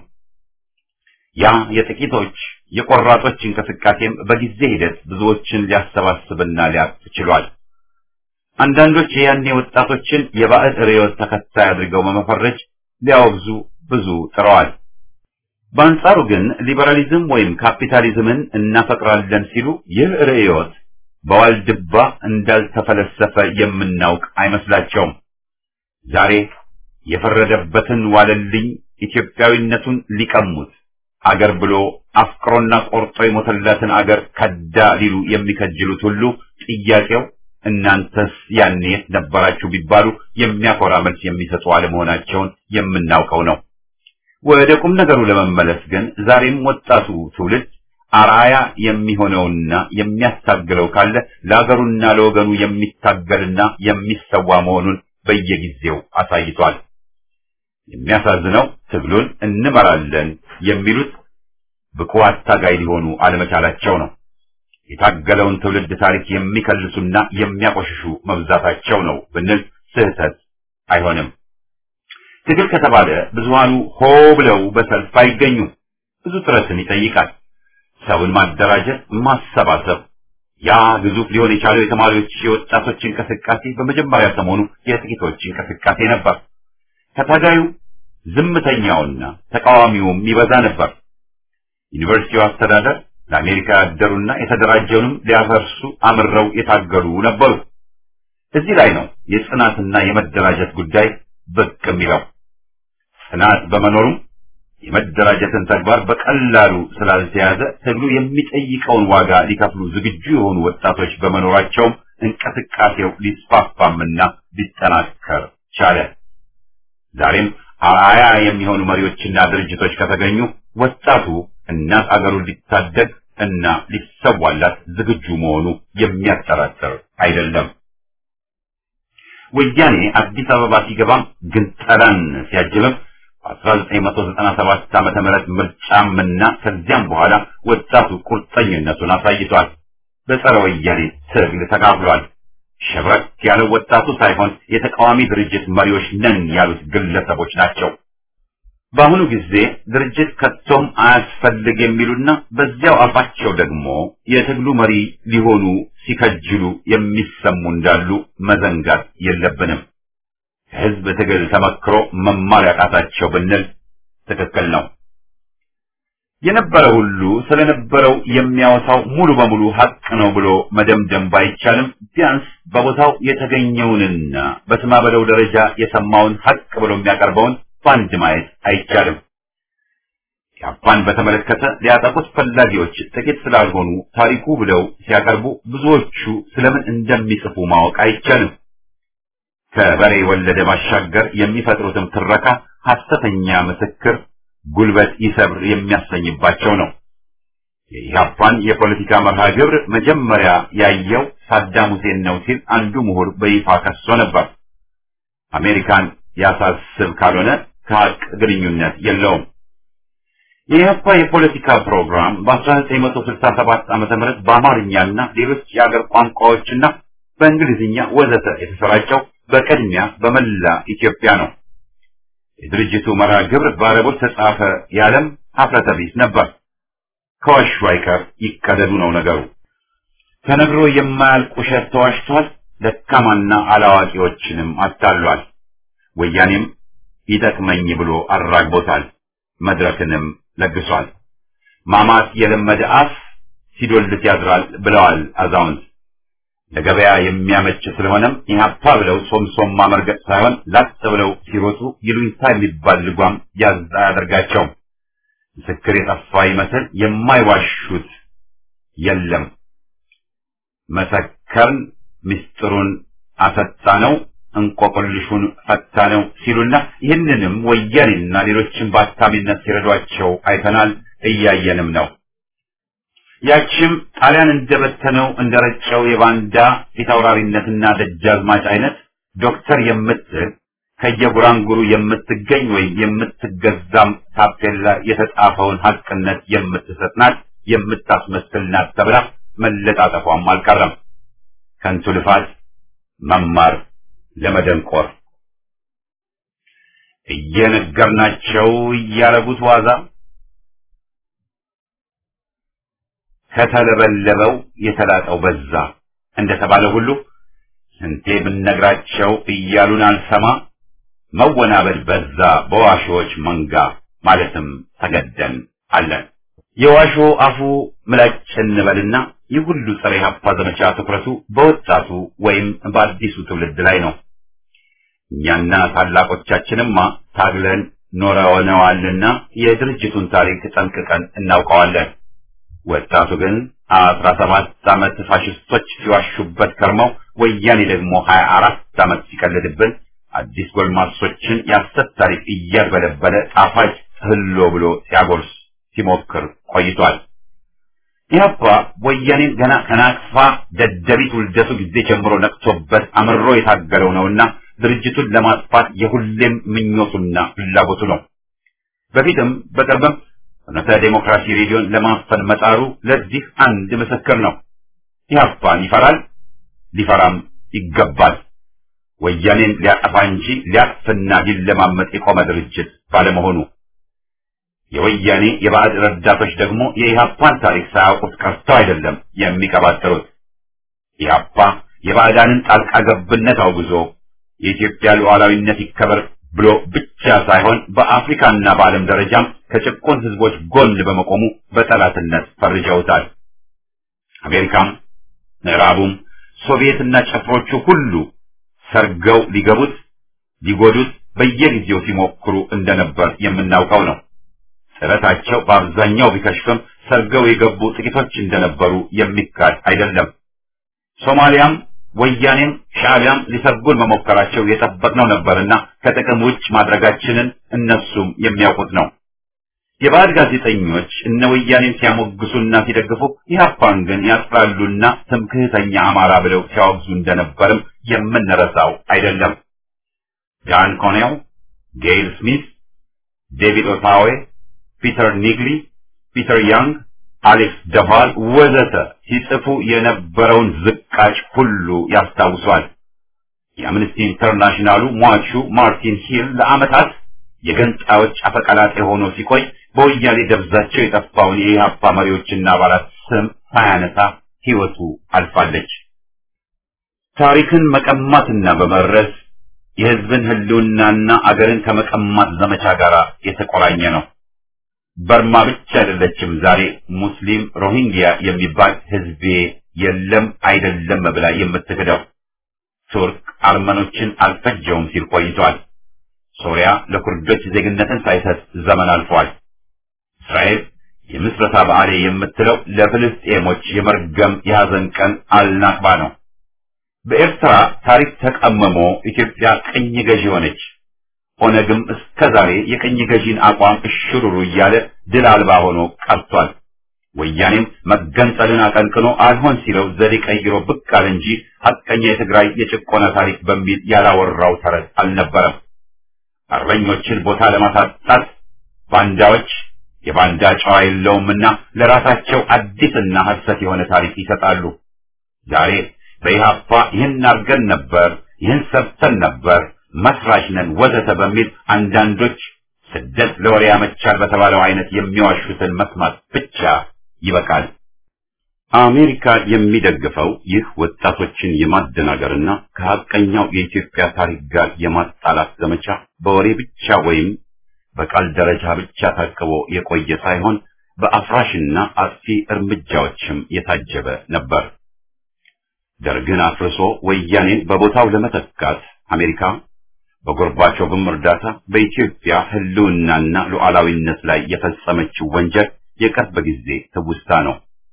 ያ የጥቂቶች የቆራጦች እንቅስቃሴም በጊዜ ሂደት ብዙዎችን ሊያሰባስብና ሊያቅፍ ችሏል። አንዳንዶች የያኔ ወጣቶችን የባዕድ ርዕዮት ተከታይ አድርገው በመፈረጅ ሊያወግዙ ብዙ ጥረዋል። በአንጻሩ ግን ሊበራሊዝም ወይም ካፒታሊዝምን እናፈቅራለን ሲሉ ይህ ርዕዮት በዋልድባ እንዳልተፈለሰፈ የምናውቅ አይመስላቸውም። ዛሬ የፈረደበትን ዋለልኝ ኢትዮጵያዊነቱን ሊቀሙት አገር ብሎ አፍቅሮና ቆርጦ የሞተላትን አገር ከዳ ሊሉ የሚከጅሉት ሁሉ ጥያቄው እናንተስ ያኔ የት ነበራችሁ ቢባሉ የሚያኮራ መልስ የሚሰጡ አለመሆናቸውን የምናውቀው ነው። ወደ ቁም ነገሩ ለመመለስ ግን ዛሬም ወጣቱ ትውልድ አርአያ የሚሆነውና የሚያስታግለው ካለ ለአገሩና ለወገኑ የሚታገልና የሚሰዋ መሆኑን በየጊዜው አሳይቷል። የሚያሳዝነው ትግሉን እንመራለን የሚሉት ብቁ አታጋይ ሊሆኑ አለመቻላቸው ነው። የታገለውን ትውልድ ታሪክ የሚከልሱና የሚያቆሽሹ መብዛታቸው ነው ብንል ስህተት አይሆንም። ትግል ከተባለ ብዙሃኑ ሆ ብለው በሰልፍ አይገኙም። ብዙ ጥረትን ይጠይቃል። ሰውን ማደራጀት፣ ማሰባሰብ። ያ ግዙፍ ሊሆን የቻለው የተማሪዎች የወጣቶች እንቅስቃሴ በመጀመሪያ ሰሞኑ የጥቂቶች እንቅስቃሴ ነበር። ከታጋዩ ዝምተኛውና ተቃዋሚውም ይበዛ ነበር። ዩኒቨርሲቲው አስተዳደር ለአሜሪካ ያደሩና የተደራጀውንም ሊያፈርሱ አምረው የታገሉ ነበሩ። እዚህ ላይ ነው የጽናትና የመደራጀት ጉዳይ ብቅ የሚለው። ጽናት በመኖሩም የመደራጀትን ተግባር በቀላሉ ስላልተያዘ ትግሉ የሚጠይቀውን ዋጋ ሊከፍሉ ዝግጁ የሆኑ ወጣቶች በመኖራቸውም እንቅስቃሴው ሊስፋፋምና ሊጠናከር ቻለ። ዛሬም አርአያ የሚሆኑ መሪዎችና ድርጅቶች ከተገኙ ወጣቱ እናት አገሩን ሊታደግ እና ሊሰዋላት ዝግጁ መሆኑ የሚያጠራጥር አይደለም። ወያኔ አዲስ አበባ ሲገባም ግንጠላን ሲያጅብም 1997 ዓመተ ምህረት ምርጫምና ከዚያም በኋላ ወጣቱ ቁርጠኝነቱን አሳይቷል። በጸረ ወያኔ ትግል ተካፍሏል። ሸብረክ ያለው ወጣቱ ሳይሆን የተቃዋሚ ድርጅት መሪዎች ነን ያሉት ግለሰቦች ናቸው። በአሁኑ ጊዜ ድርጅት ከቶም አያስፈልግ የሚሉና በዚያው አፋቸው ደግሞ የትግሉ መሪ ሊሆኑ ሲከጅሉ የሚሰሙ እንዳሉ መዘንጋት የለብንም። ህዝብ ትግል ተመክሮ መማር ያቃታቸው ብንል ትክክል ነው። የነበረ ሁሉ ስለነበረው የሚያወሳው ሙሉ በሙሉ ሀቅ ነው ብሎ መደምደም ባይቻልም ቢያንስ በቦታው የተገኘውንና በተማበለው ደረጃ የሰማውን ሀቅ ብሎ የሚያቀርበውን ባንድ ማየት አይቻልም። ያፓን በተመለከተ ሊያጠቁት ፈላጊዎች ጥቂት ስላልሆኑ ታሪኩ ብለው ሲያቀርቡ ብዙዎቹ ስለምን እንደሚጽፉ ማወቅ አይቻልም። ከበሬ ወለደ ባሻገር የሚፈጥሩትም ትረካ ሐሰተኛ ምስክር ጉልበት ይሰብር የሚያሰኝባቸው ነው። የኢህአፓን የፖለቲካ መርሃ ግብር መጀመሪያ ያየው ሳዳም ሁሴን ነው ሲል አንዱ ምሁር በይፋ ከሶ ነበር። አሜሪካን ያሳስብ ካልሆነ ከሀቅ ግንኙነት የለውም። የኢህአፓ የፖለቲካ ፕሮግራም በ1967 ዓመተ ምህረት በአማርኛና ሌሎች የአገር ቋንቋዎችና በእንግሊዝኛ ወዘተ የተሰራጨው በቅድሚያ በመላ ኢትዮጵያ ነው። የድርጅቱ መርሃ ግብር በአረቦች ተጻፈ ያለም ሀፍረተ ቢስ ነበር። ከዋሹ አይቀር ይቀደዱ ነው ነገሩ። ተነግሮ የማያልቅ ውሸት ተዋሽቷል። ደካማና አላዋቂዎችንም አታሏል። ወያኔም ይጠቅመኝ ብሎ አራግቦታል። መድረክንም ለግሷል። ማማት የለመደ አፍ ሲዶልት ያድራል ብለዋል አዛውንት። ለገበያ የሚያመች ስለሆነም ኢህአፓ ብለው ሶምሶማ መርገጥ ሳይሆን ላጥ ብለው ሲሮጡ ይሉኝታ የሚባል ልጓም ያዝ አያደርጋቸውም። ምስክር የጠፋ ይመስል የማይዋሹት የለም። መሰከርን፣ ምስጢሩን አሰጣነው፣ እንቆቅልሹን ፈታነው ሲሉና ይህንንም ወያኔና ሌሎችን በአታሚነት ሲረዷቸው አይተናል፣ እያየንም ነው። ያችም ጣሊያን እንደበተነው እንደረጨው የባንዳ ፊታውራሪነትና ደጃዝማች አይነት ዶክተር የምትል ከየጉራንጉሩ የምትገኝ ወይም የምትገዛም ታፔላ የተጻፈውን ሐቅነት የምትሰጥናት የምታስመስልናት ተብላ መለጣጠፏም አልቀረም። ከንቱ ልፋት መማር ለመደንቆር እየነገርናቸው እያረጉት ዋዛ ከተለበለበው የተላጠው በዛ እንደተባለ ሁሉ ስንቴ ብንነግራቸው እያሉን አልሰማ መወናበድ በዛ በዋሾች መንጋ ማለትም ተገደን አለን። የዋሾ አፉ ምላጭ እንበልና ይህ ሁሉ ጸረ ኢህአፓ ዘመቻ ትኩረቱ በወጣቱ ወይም በአዲሱ ትውልድ ላይ ነው። እኛና ታላቆቻችንማ ታግለን ኖረነዋልና የድርጅቱን ታሪክ ጠንቅቀን እናውቀዋለን። ወጣቱ ግን 17 ዓመት ፋሽስቶች ሲዋሹበት ከርመው ወያኔ ደግሞ 24 ዓመት ሲቀልድብን አዲስ ጎልማሶችን ያሰት ታሪክ እያርበለበለ ጣፋጭ ህሎ ብሎ ሲያጎርስ ሲሞክር ቆይቷል። ኢህአፓ ወያኔን ገና ከናቅፋ ደደቢት ውልደቱ ጊዜ ጀምሮ ነቅቶበት አምሮ የታገለው ነውና ድርጅቱን ለማጥፋት የሁሌም ምኞቱና ፍላጎቱ ነው። በፊትም በቅርብም ፍኖተ ዴሞክራሲ ሬዲዮን ለማፈን መጣሩ ለዚህ አንድ ምስክር ነው። ኢህአፓን ይፈራል፣ ሊፈራም ይገባል። ወያኔን ሊያጠፋ እንጂ ሊያጥፍና ሊለማመጥ የቆመ ድርጅት ባለመሆኑ የወያኔ የባዕድ ረዳቶች ደግሞ የኢህአፓን ታሪክ ሳያውቁት ቀርተው አይደለም የሚቀባጠሩት። ኢህአፓ የባዕዳንን ጣልቃ ገብነት አውግዞ የኢትዮጵያ ሉዓላዊነት ይከበር ብሎ ብቻ ሳይሆን በአፍሪካና በዓለም ደረጃም ከጭቆን ህዝቦች ጎን በመቆሙ በጠላትነት ፈርጀውታል። አሜሪካም፣ ምዕራቡም፣ ሶቪየትና ጭፍሮቹ ሁሉ ሰርገው ሊገቡት ሊጎዱት በየጊዜው ሲሞክሩ እንደነበር የምናውቀው ነው። ጥረታቸው በአብዛኛው ቢከሽፍም ሰርገው የገቡ ጥቂቶች እንደነበሩ የሚካድ አይደለም። ሶማሊያም ወያኔም ሻዕቢያም ሊሰርጉን መሞከራቸው የጠበቅነው ነበርና ከጥቅም ውጭ ማድረጋችንን እነሱም የሚያውቁት ነው። የባዕድ ጋዜጠኞች እነ ወያኔን ሲያሞግሱና ሲደግፉ ኢህአፓን ግን ያጥላሉና ትምክህተኛ አማራ ብለው ሲያወግዙ እንደነበርም የምንረሳው አይደለም። ጃን ኮኔል፣ ጌይል ስሚት፣ ዴቪድ ኦታዌ፣ ፒተር ኒግሊ፣ ፒተር ያንግ፣ አሌክስ ደቫል ወዘተ ሲጽፉ የነበረውን ዝቃጭ ሁሉ ያስታውሷል። የአምነስቲ ኢንተርናሽናሉ ሟቹ ማርቲን ሂል ለዓመታት የገንጣዮች አፈቀላጤ ሆኖ ሲቆይ በወያኔ ደብዛቸው የጠፋውን የኢህአፓ መሪዎችና አባላት ስም ሳያነሳ ሕይወቱ አልፋለች። ታሪክን መቀማትና በመረስ የህዝብን ህልውናና አገርን ከመቀማት ዘመቻ ጋር የተቆራኘ ነው። በርማ ብቻ አይደለችም ዛሬ ሙስሊም ሮሂንግያ የሚባል ህዝቤ የለም አይደለም ብላ የምትክደው። ቱርክ አርመኖችን አልፈጀውም ሲል ቆይቷል። ሶሪያ ለኩርዶች ዜግነትን ሳይሰጥ ዘመን አልፏል። እስራኤል የምስረታ በዓሌ የምትለው ለፍልስጤሞች የመርገም የሐዘን ቀን አልናቅባ ነው። በኤርትራ ታሪክ ተቀመሞ ኢትዮጵያ ቅኝ ገዢ ሆነች። ኦነግም እስከዛሬ የቅኝ ገዢን አቋም እሽሩሩ እያለ ድል አልባ ሆኖ ቀርቷል። ወያኔም መገንጠልን አቀንቅኖ አልሆን ሲለው ዘዴ ቀይሮ ብቅ አለ እንጂ ሐቀኛ የትግራይ የጭቆና ታሪክ በሚል ያላወራው ተረት አልነበረም። አርበኞችን ቦታ ለማሳጣት ባንዳዎች የባንዳ ጨዋ የለውምና ለራሳቸው አዲስና ሐሰት የሆነ ታሪክ ይሰጣሉ። ዛሬ በኢህአፓ ይህን አድርገን ነበር፣ ይህን ሰርተን ነበር፣ መስራች ነን ወዘተ በሚል አንዳንዶች ስደት ለወሬ ያመቻል በተባለው አይነት የሚዋሹትን መስማት ብቻ ይበቃል። አሜሪካ የሚደግፈው ይህ ወጣቶችን የማደናገርና ከሐቀኛው የኢትዮጵያ ታሪክ ጋር የማጣላት ዘመቻ በወሬ ብቻ ወይም በቃል ደረጃ ብቻ ታቅቦ የቆየ ሳይሆን በአፍራሽና አጥፊ እርምጃዎችም የታጀበ ነበር። ደርግን አፍርሶ ወያኔን በቦታው ለመተካት አሜሪካ በጎርባቾቭም እርዳታ በኢትዮጵያ ሕልውናና ሉዓላዊነት ላይ የፈጸመችው ወንጀል የቅርብ ጊዜ ትውስታ ነው።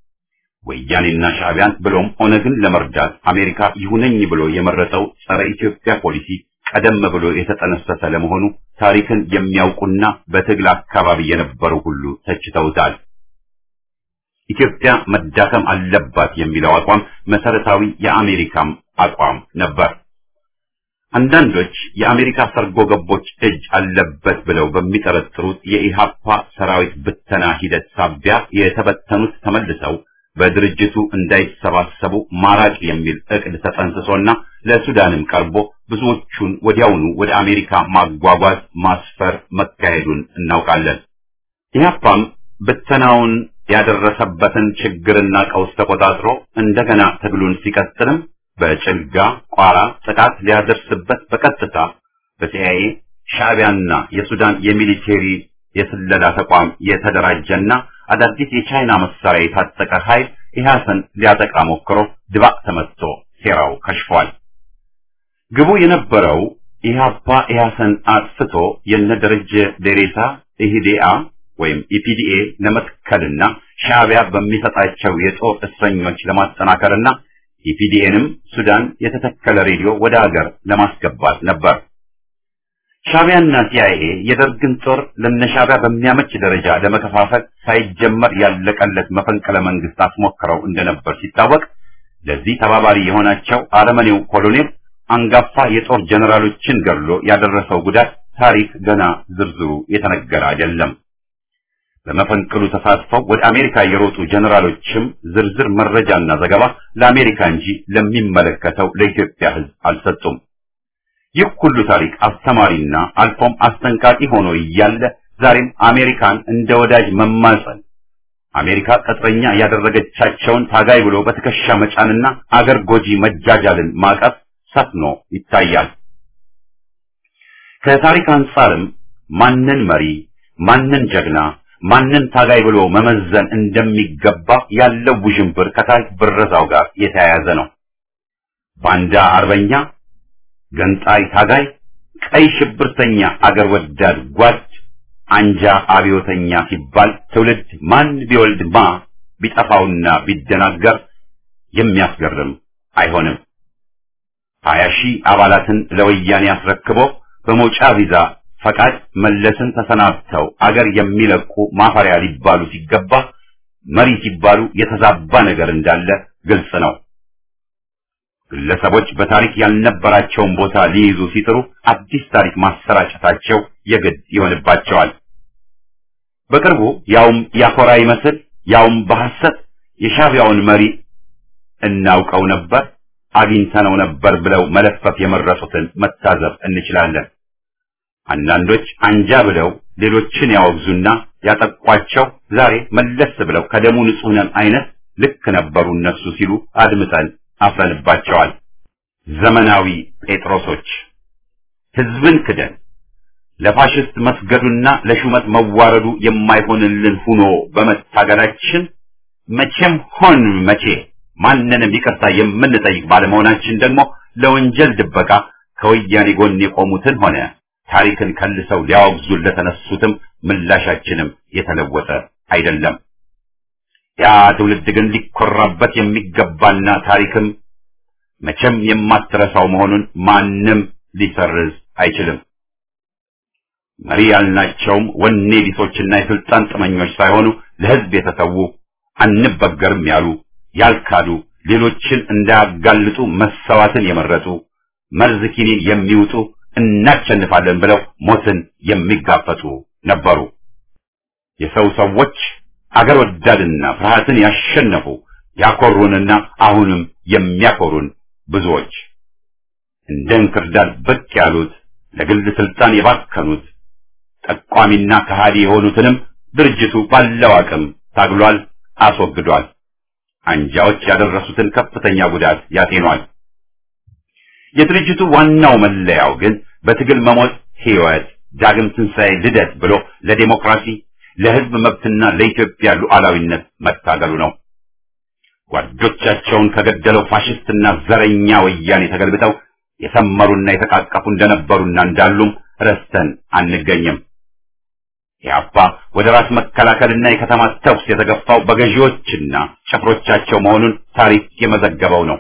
ወያኔና ሻዕቢያን ብሎም ኦነግን ለመርዳት አሜሪካ ይሁነኝ ብሎ የመረጠው ጸረ ኢትዮጵያ ፖሊሲ ቀደም ብሎ የተጠነሰሰ ለመሆኑ ታሪክን የሚያውቁና በትግል አካባቢ የነበሩ ሁሉ ተችተውታል። ኢትዮጵያ መዳከም አለባት የሚለው አቋም መሰረታዊ የአሜሪካም አቋም ነበር። አንዳንዶች የአሜሪካ ሰርጎ ገቦች እጅ አለበት ብለው በሚጠረጥሩት የኢሃፓ ሰራዊት ብተና ሂደት ሳቢያ የተበተኑት ተመልሰው በድርጅቱ እንዳይሰባሰቡ ማራቅ የሚል እቅድ ተጠንስሶና ለሱዳንም ቀርቦ ብዙዎቹን ወዲያውኑ ወደ አሜሪካ ማጓጓዝ ማስፈር መካሄዱን እናውቃለን። ኢህአፓም ብተናውን ያደረሰበትን ችግርና ቀውስ ተቆጣጥሮ እንደገና ትግሉን ሲቀጥልም በጭልጋ ቋራ ጥቃት ሊያደርስበት በቀጥታ በሲአይኤ ሻዕቢያና የሱዳን የሚሊቴሪ የስለላ ተቋም የተደራጀና አዳዲስ የቻይና መሳሪያ የታጠቀ ኃይል ኢህአሰን ሊያጠቃ ሞክሮ ድባቅ ተመትቶ ሴራው ከሽፏል። ግቡ የነበረው ኢህአፓ ኢህአሰን አጥፍቶ የነደረጀ ደሬሳ ኢህዲአ ወይም ኢፒዲኤ ለመትከልና ሻዕቢያ በሚሰጣቸው የጦር እስረኞች ለማጠናከርና ኢፒዲኤንም ሱዳን የተተከለ ሬዲዮ ወደ ሀገር ለማስገባት ነበር። ሻዕቢያና ሲአይኤ የደርግን ጦር ለነሻዕቢያ በሚያመች ደረጃ ለመከፋፈል ሳይጀመር ያለቀለት መፈንቅለ መንግስት አስሞክረው እንደነበር ሲታወቅ ለዚህ ተባባሪ የሆናቸው አረመኔው ኮሎኔል አንጋፋ የጦር ጀነራሎችን ገድሎ ያደረሰው ጉዳት ታሪክ ገና ዝርዝሩ የተነገረ አይደለም። በመፈንቅሉ ተሳትፈው ወደ አሜሪካ የሮጡ ጀነራሎችም ዝርዝር መረጃና ዘገባ ለአሜሪካ እንጂ ለሚመለከተው ለኢትዮጵያ ሕዝብ አልሰጡም። ይህ ሁሉ ታሪክ አስተማሪና አልፎም አስጠንቃቂ ሆኖ እያለ ዛሬም አሜሪካን እንደ ወዳጅ መማጸን አሜሪካ ቅጥረኛ ያደረገቻቸውን ታጋይ ብሎ በትከሻ መጫንና አገር ጎጂ መጃጃልን ማቀፍ ሰፍኖ ይታያል። ከታሪክ አንጻርም ማንን መሪ፣ ማንን ጀግና፣ ማንን ታጋይ ብሎ መመዘን እንደሚገባ ያለው ውዥንብር ከታሪክ ብረዛው ጋር የተያያዘ ነው። ባንዳ አርበኛ፣ ገንጣይ ታጋይ፣ ቀይ ሽብርተኛ፣ አገር ወዳድ ጓድ፣ አንጃ አብዮተኛ ሲባል ትውልድ ማን ቢወልድ ማ ቢጠፋውና ቢደናገር የሚያስገርም አይሆንም። 20,000 አባላትን ለወያኔ አስረክቦ በመውጫ ቪዛ ፈቃድ መለስን ተሰናብተው አገር የሚለቁ ማፈሪያ ሊባሉ ሲገባ መሪ ሲባሉ የተዛባ ነገር እንዳለ ግልጽ ነው። ግለሰቦች በታሪክ ያልነበራቸውን ቦታ ሊይዙ ሲጥሩ አዲስ ታሪክ ማሰራጨታቸው የግድ ይሆንባቸዋል። በቅርቡ ያውም ያኮራ ይመስል ያውም በሐሰት የሻዕቢያውን መሪ እናውቀው ነበር አግኝተነው ነበር ብለው መለፈፍ የመረሱትን መታዘብ እንችላለን። አንዳንዶች አንጃ ብለው ሌሎችን ያወግዙና ያጠቋቸው ዛሬ መለስ ብለው ከደሙ ንጹህ ነን አይነት ልክ ነበሩ እነሱ ሲሉ አድምጠን አፍረንባቸዋል። ዘመናዊ ጴጥሮሶች ህዝብን ክደን ለፋሽስት መስገዱና ለሹመት መዋረዱ የማይሆንልን ሆኖ በመታገላችን መቼም ሆን መቼ ማንንም ይቅርታ የምንጠይቅ ባለመሆናችን ደግሞ ለወንጀል ድበቃ ከወያኔ ጎን የቆሙትን ሆነ ታሪክን ከልሰው ሊያወግዙ ለተነሱትም ምላሻችንም የተለወጠ አይደለም። ያ ትውልድ ግን ሊኮራበት የሚገባና ታሪክም መቼም የማትረሳው መሆኑን ማንም ሊሰርዝ አይችልም። መሪ ያልናቸውም ወኔ ቢሶችና የስልጣን ጥመኞች ሳይሆኑ ለህዝብ የተሰዉ አንበገርም ያሉ ያልካዱ ሌሎችን እንዳያጋልጡ መሰዋትን የመረጡ መርዝ ኪኒን የሚውጡ እናሸንፋለን ብለው ሞትን የሚጋፈጡ ነበሩ። የሰው ሰዎች አገር ወዳድና ፍርሃትን ያሸነፉ ያኮሩንና አሁንም የሚያኮሩን ብዙዎች እንደ እንክርዳድ ብቅ ያሉት ለግል ስልጣን የባከኑት ጠቋሚና ከሃዲ የሆኑትንም ድርጅቱ ባለው አቅም ታግሏል፣ አስወግዷል። አንጃዎች ያደረሱትን ከፍተኛ ጉዳት ያጤኗል። የድርጅቱ ዋናው መለያው ግን በትግል መሞት ሕይወት፣ ዳግም ትንሣኤ፣ ልደት ብሎ ለዲሞክራሲ ለሕዝብ መብትና ለኢትዮጵያ ሉዓላዊነት መታገሉ ነው። ጓዶቻቸውን ከገደለው ፋሽስትና ዘረኛ ወያኔ ተገልብጠው የሰመሩና የተቃቀፉ እንደነበሩና እንዳሉም ረስተን አንገኝም። ኢህአፓ ወደ ራስ መከላከልና የከተማ ተኩስ የተገፋው በገዢዎችና ጭፍሮቻቸው መሆኑን ታሪክ የመዘገበው ነው።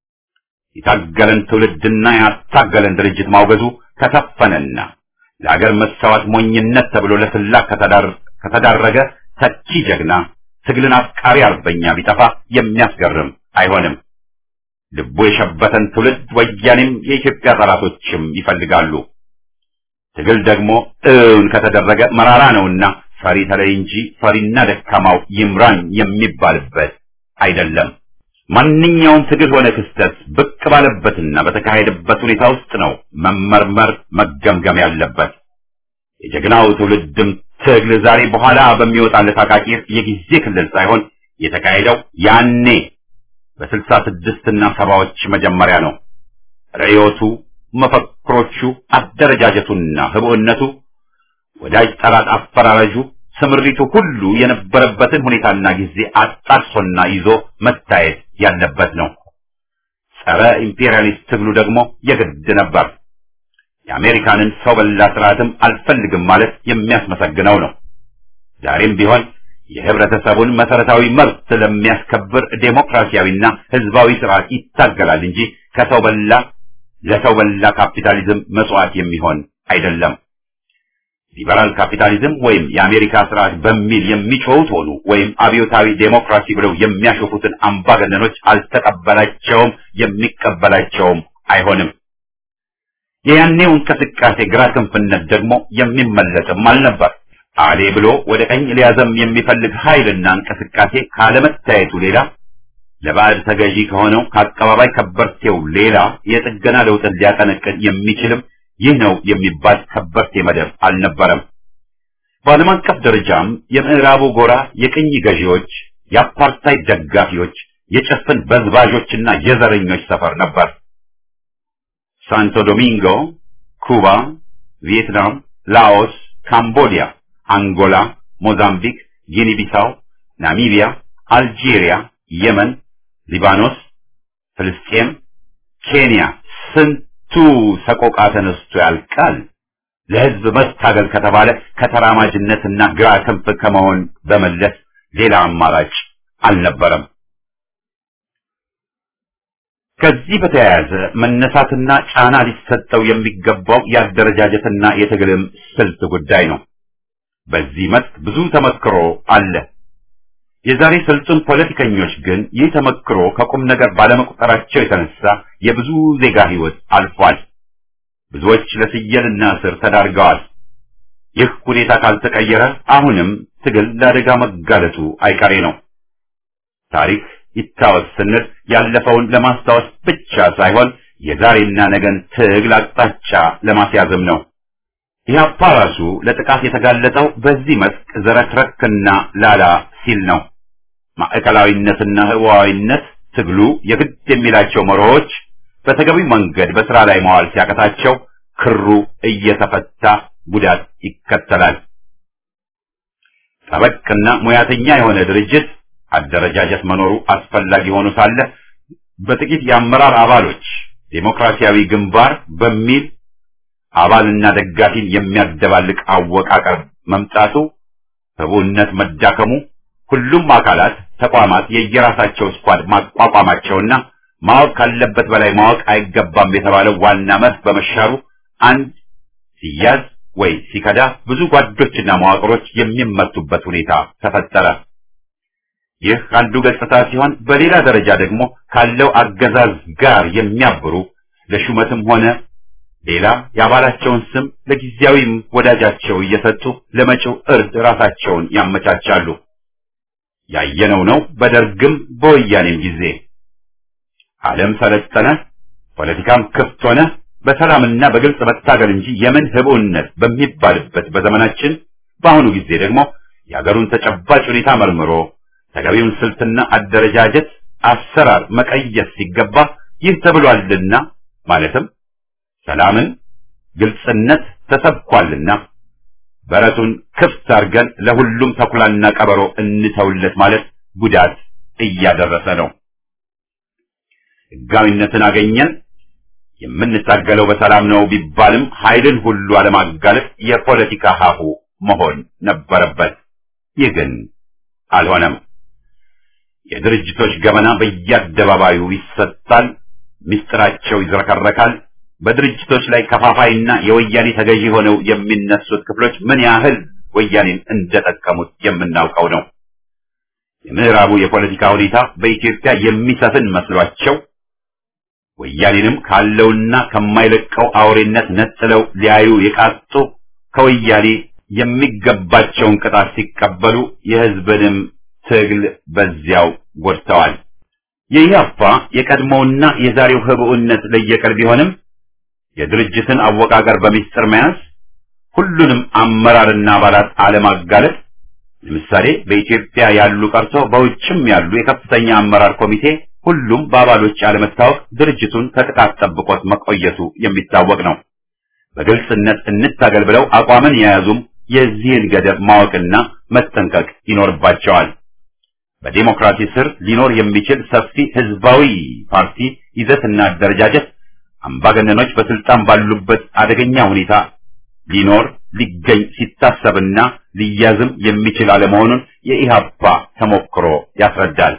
የታገለን ትውልድና ያታገለን ድርጅት ማውገዙ ከተፈነና ለአገር መሰዋት ሞኝነት ተብሎ ለስላቅ ከተዳረገ ተቺ ጀግና ትግልን አፍቃሪ አርበኛ ቢጠፋ የሚያስገርም አይሆንም። ልቡ የሸበተን ትውልድ ወያኔም የኢትዮጵያ ጠላቶችም ይፈልጋሉ። ትግል ደግሞ እውን ከተደረገ መራራ ነውና ፈሪ ተለይ እንጂ ፈሪና ደካማው ይምራን የሚባልበት አይደለም። ማንኛውም ትግል ሆነ ክስተት ብቅ ባለበትና በተካሄደበት ሁኔታ ውስጥ ነው መመርመር መገምገም ያለበት። የጀግናው ትውልድም ትግል ዛሬ በኋላ በሚወጣለት አቃቂር የጊዜ ክልል ሳይሆን የተካሄደው ያኔ በ66 እና 70ዎች መጀመሪያ ነው። ርዕዮቱ፣ መፈክሮቹ፣ አደረጃጀቱና ህብኡነቱ፣ ወዳጅ ጠላት አፈራረጁ፣ ስምሪቱ ሁሉ የነበረበትን ሁኔታና ጊዜ አጣርሶና ይዞ መታየት ያለበት ነው። ጸረ ኢምፔሪያሊስት ትግሉ ደግሞ የግድ ነበር። የአሜሪካንን ሰው በላ ስርዓትም አልፈልግም ማለት የሚያስመሰግነው ነው። ዛሬም ቢሆን የህብረተሰቡን መሰረታዊ መብት ለሚያስከብር ዴሞክራሲያዊና ህዝባዊ ስርዓት ይታገላል እንጂ ከሰው በላ ለሰው በላ ካፒታሊዝም መስዋዕት የሚሆን አይደለም። ሊበራል ካፒታሊዝም ወይም የአሜሪካ ስርዓት በሚል የሚጮሁት ሆኑ ወይም አብዮታዊ ዴሞክራሲ ብለው የሚያሾፉትን አምባገነኖች አልተቀበላቸውም፣ የሚቀበላቸውም አይሆንም። የያኔው እንቅስቃሴ ግራ ክንፍነት ደግሞ የሚመለስም አልነበር። አሌ ብሎ ወደ ቀኝ ሊያዘም የሚፈልግ ኃይልና እንቅስቃሴ ካለመታየቱ ሌላ ለባዕድ ተገዢ ከሆነው ከአቀባባይ ከበርቴው ሌላ የጥገና ለውጥን ሊያቀነቅን የሚችልም ይህ ነው የሚባል ከበርቴ መደብ አልነበረም። በዓለም አቀፍ ደረጃም የምዕራቡ ጎራ የቅኝ ገዢዎች፣ የአፓርታይድ ደጋፊዎች፣ የጭፍን በዝባዦችና የዘረኞች ሰፈር ነበር። ሳንቶ ዶሚንጎ፣ ኩባ፣ ቪየትናም፣ ላኦስ፣ ካምቦዲያ፣ አንጎላ፣ ሞዛምቢክ፣ ጊኒ ቢሳው፣ ናሚቢያ፣ አልጄሪያ፣ የመን፣ ሊባኖስ፣ ፍልስጤም፣ ኬንያ ስንቱ ሰቆቃ ተነስቶ ያልቃል። ለህዝብ መታገል ከተባለ ከተራማጅነትና ግራ ክንፍ ከመሆን በመለስ ሌላ አማራጭ አልነበረም። ከዚህ በተያያዘ መነሳትና ጫና ሊሰጠው የሚገባው የአደረጃጀትና የትግልም ስልት ጉዳይ ነው። በዚህ መስክ ብዙ ተመክሮ አለ። የዛሬ ስልጡን ፖለቲከኞች ግን ይህ ተመክሮ ከቁም ነገር ባለመቁጠራቸው የተነሳ የብዙ ዜጋ ህይወት አልፏል። ብዙዎች ለስየልና እስር ተዳርገዋል። ይህ ሁኔታ ካልተቀየረ አሁንም ትግል ለአደጋ መጋለጡ አይቀሬ ነው። ታሪክ ይታወስ ስንል ያለፈውን ለማስታወስ ብቻ ሳይሆን የዛሬና ነገን ትግል አቅጣጫ ለማስያዝም ነው። ኢህአፓ ራሱ ለጥቃት የተጋለጠው በዚህ መስክ ዘረክረክና ላላ ሲል ነው። ማዕከላዊነትና ህዋዊነት ትግሉ የግድ የሚላቸው መርሆች በተገቢው መንገድ በስራ ላይ መዋል ሲያቀታቸው ክሩ እየተፈታ ጉዳት ይከተላል። ጠበቅና ሙያተኛ የሆነ ድርጅት አደረጃጀት መኖሩ አስፈላጊ ሆኖ ሳለ በጥቂት የአመራር አባሎች ዴሞክራሲያዊ ግንባር በሚል አባልና ደጋፊን የሚያደባልቅ አወቃቀር መምጣቱ፣ ህቡዕነት መዳከሙ፣ ሁሉም አካላት ተቋማት የየራሳቸው ስኳድ ማቋቋማቸውና ማወቅ ካለበት በላይ ማወቅ አይገባም የተባለው ዋና መርህ በመሻሩ አንድ ሲያዝ ወይ ሲከዳ ብዙ ጓዶችና መዋቅሮች የሚመቱበት ሁኔታ ተፈጠረ። ይህ አንዱ ገጽታ ሲሆን፣ በሌላ ደረጃ ደግሞ ካለው አገዛዝ ጋር የሚያብሩ ለሹመትም ሆነ ሌላ የአባላቸውን ስም ለጊዜያዊም ወዳጃቸው እየሰጡ ለመጪው እርድ ራሳቸውን ያመቻቻሉ። ያየነው ነው በደርግም በወያኔም ጊዜ። ዓለም ሰለጠነ፣ ፖለቲካም ክፍት ሆነ፣ በሰላምና በግልጽ መታገል እንጂ የምን ህቡዕነት በሚባልበት በዘመናችን በአሁኑ ጊዜ ደግሞ የሀገሩን ተጨባጭ ሁኔታ መርምሮ ተገቢውን ስልትና አደረጃጀት አሰራር መቀየስ ሲገባ ይህ ተብሏልና ማለትም ሰላምን፣ ግልጽነት ተሰብኳልና በረቱን ክፍት አድርገን ለሁሉም ተኩላና ቀበሮ እንተውለት ማለት ጉዳት እያደረሰ ነው። ሕጋዊነትን አገኘን የምንታገለው በሰላም ነው ቢባልም ኃይልን ሁሉ አለማጋለጥ የፖለቲካ ሀሁ መሆን ነበረበት። ይህ ግን አልሆነም። የድርጅቶች ገመና በየአደባባዩ ይሰጣል፣ ምስጢራቸው ይዝረከረካል። በድርጅቶች ላይ ከፋፋይና የወያኔ ተገዢ ሆነው የሚነሱት ክፍሎች ምን ያህል ወያኔን እንደጠቀሙት የምናውቀው ነው። የምዕራቡ የፖለቲካ ሁኔታ በኢትዮጵያ የሚሰፍን መስሏቸው ወያኔንም ካለውና ከማይለቀው አውሬነት ነጥለው ሊያዩ የቃጡ ከወያኔ የሚገባቸውን ቅጣት ሲቀበሉ የሕዝብንም ትግል በዚያው ጎድተዋል። የኢህአፓ የቀድሞውና የዛሬው ህብኡነት ለየቅል ቢሆንም የድርጅትን አወቃቀር በሚስጥር መያዝ፣ ሁሉንም አመራርና አባላት አለማጋለጥ፣ ለምሳሌ በኢትዮጵያ ያሉ ቀርቶ በውጭም ያሉ የከፍተኛ አመራር ኮሚቴ ሁሉም በአባሎች አለመታወቅ ድርጅቱን ከቅጣት ጠብቆት መቆየቱ የሚታወቅ ነው። በግልጽነት እንታገል ብለው አቋምን የያዙም የዚህን ገደብ ማወቅና መጠንቀቅ ይኖርባቸዋል። በዲሞክራሲ ስር ሊኖር የሚችል ሰፊ ህዝባዊ ፓርቲ ይዘትና አደረጃጀት አምባገነኖች በስልጣን ባሉበት አደገኛ ሁኔታ ሊገኝ ሲታሰብና ሊያዝም የሚችል አለመሆኑን የኢህአፓ ተሞክሮ ያስረዳል።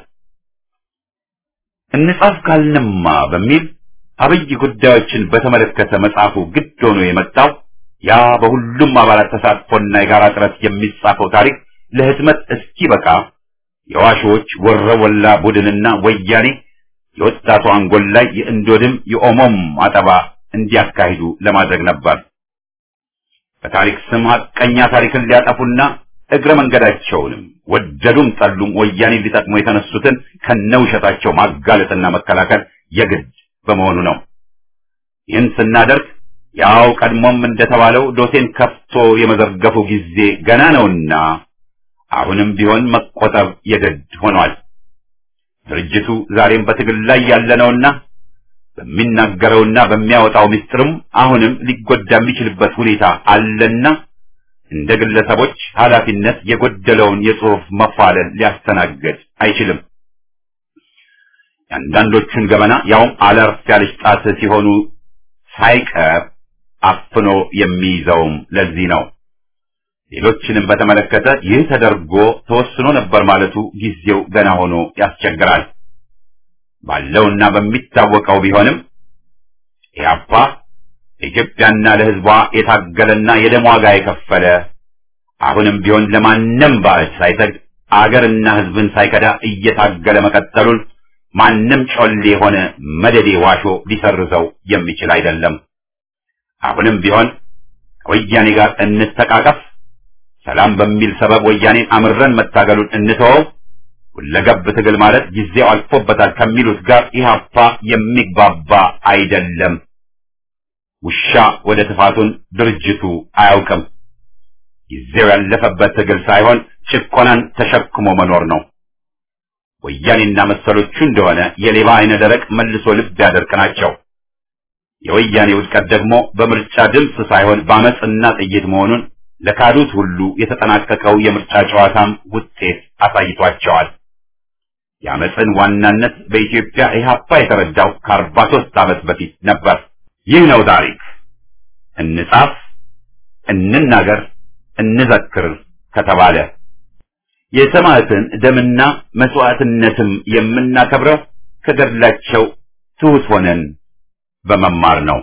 እንጻፍ ካልንማ በሚል አብይ ጉዳዮችን በተመለከተ መጽሐፉ ግድ ሆኖ የመጣው ያ በሁሉም አባላት ተሳትፎና የጋራ ጥረት የሚጻፈው ታሪክ ለህትመት እስኪበቃ የዋሾች ወረወላ ቡድንና ወያኔ የወጣቱ አንጎል ላይ የእንዶድም የኦሞም አጠባ እንዲያካሂዱ ለማድረግ ነበር። በታሪክ ስም ሐቀኛ ታሪክን ሊያጠፉና እግረ መንገዳቸውንም ወደዱም ጠሉም ወያኔ ሊጠቅሙ የተነሱትን ከነውሸታቸው ማጋለጥና መከላከል የግድ በመሆኑ ነው። ይህን ስናደርግ ያው ቀድሞም እንደተባለው ዶሴን ከፍቶ የመዘርገፉ ጊዜ ገና ነውና አሁንም ቢሆን መቆጠብ የግድ ሆኗል። ድርጅቱ ዛሬም በትግል ላይ ያለነውና በሚናገረውና በሚያወጣው ምስጢርም አሁንም ሊጎዳ የሚችልበት ሁኔታ አለና እንደ ግለሰቦች ኃላፊነት የጎደለውን የጽሑፍ መፋለል ሊያስተናግድ አይችልም። አንዳንዶቹን ገመና ያውም አለርፍ ያለች ጣት ሲሆኑ ሳይቀር አፍኖ የሚይዘውም ለዚህ ነው። ሌሎችንም በተመለከተ ይህ ተደርጎ ተወስኖ ነበር ማለቱ ጊዜው ገና ሆኖ ያስቸግራል። ባለውና በሚታወቀው ቢሆንም ኢህአፓ ለኢትዮጵያና ለሕዝቧ የታገለና የደም ዋጋ የከፈለ አሁንም ቢሆን ለማንም ባዕድ ሳይሰግድ አገርና ሕዝብን ሳይከዳ እየታገለ መቀጠሉን ማንም ጮሌ የሆነ መደዴ ዋሾ ሊሰርዘው የሚችል አይደለም። አሁንም ቢሆን ከወያኔ ጋር እንተቃቀፍ፣ ሰላም በሚል ሰበብ ወያኔን አምረን መታገሉን እንተወው፣ ሁለገብ ትግል ማለት ጊዜው አልፎበታል ከሚሉት ጋር ኢህአፓ የሚግባባ አይደለም። ውሻ ወደ ጥፋቱን ድርጅቱ አያውቅም። ጊዜው ያለፈበት ትግል ሳይሆን ጭቆናን ተሸክሞ መኖር ነው። ወያኔና መሰሎቹ እንደሆነ የሌባ አይነ ደረቅ መልሶ ልብ ያደርቅ ናቸው። የወያኔ ውድቀት ደግሞ በምርጫ ድምፅ ሳይሆን በአመፅና ጥይት መሆኑን ለካዱት ሁሉ የተጠናቀቀው የምርጫ ጨዋታም ውጤት አሳይቷቸዋል። የአመፅን ዋናነት በኢትዮጵያ ኢህአፓ የተረዳው ከ43 ዓመት በፊት ነበር። ይህ ነው ታሪክ። እንጻፍ፣ እንናገር፣ እንዘክር ከተባለ የሰማዕትን ደምና መስዋዕትነትም የምናከብረው ከገድላቸው ትሑት ሆነን በመማር ነው።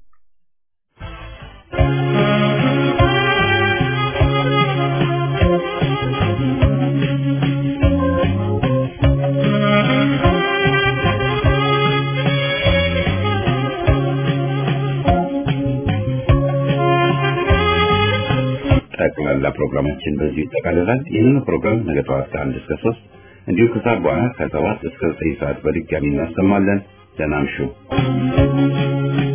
ጠቅላላ ፕሮግራማችን በዚህ ይጠቃልላል። ይህንን ፕሮግራም ነገ ጠዋት ከ1 እስከ 3 እንዲሁም ከሰዓት በኋላ ከ7 እስከ 9 ሰዓት በድጋሚ እናሰማለን። ደህና እምሹ።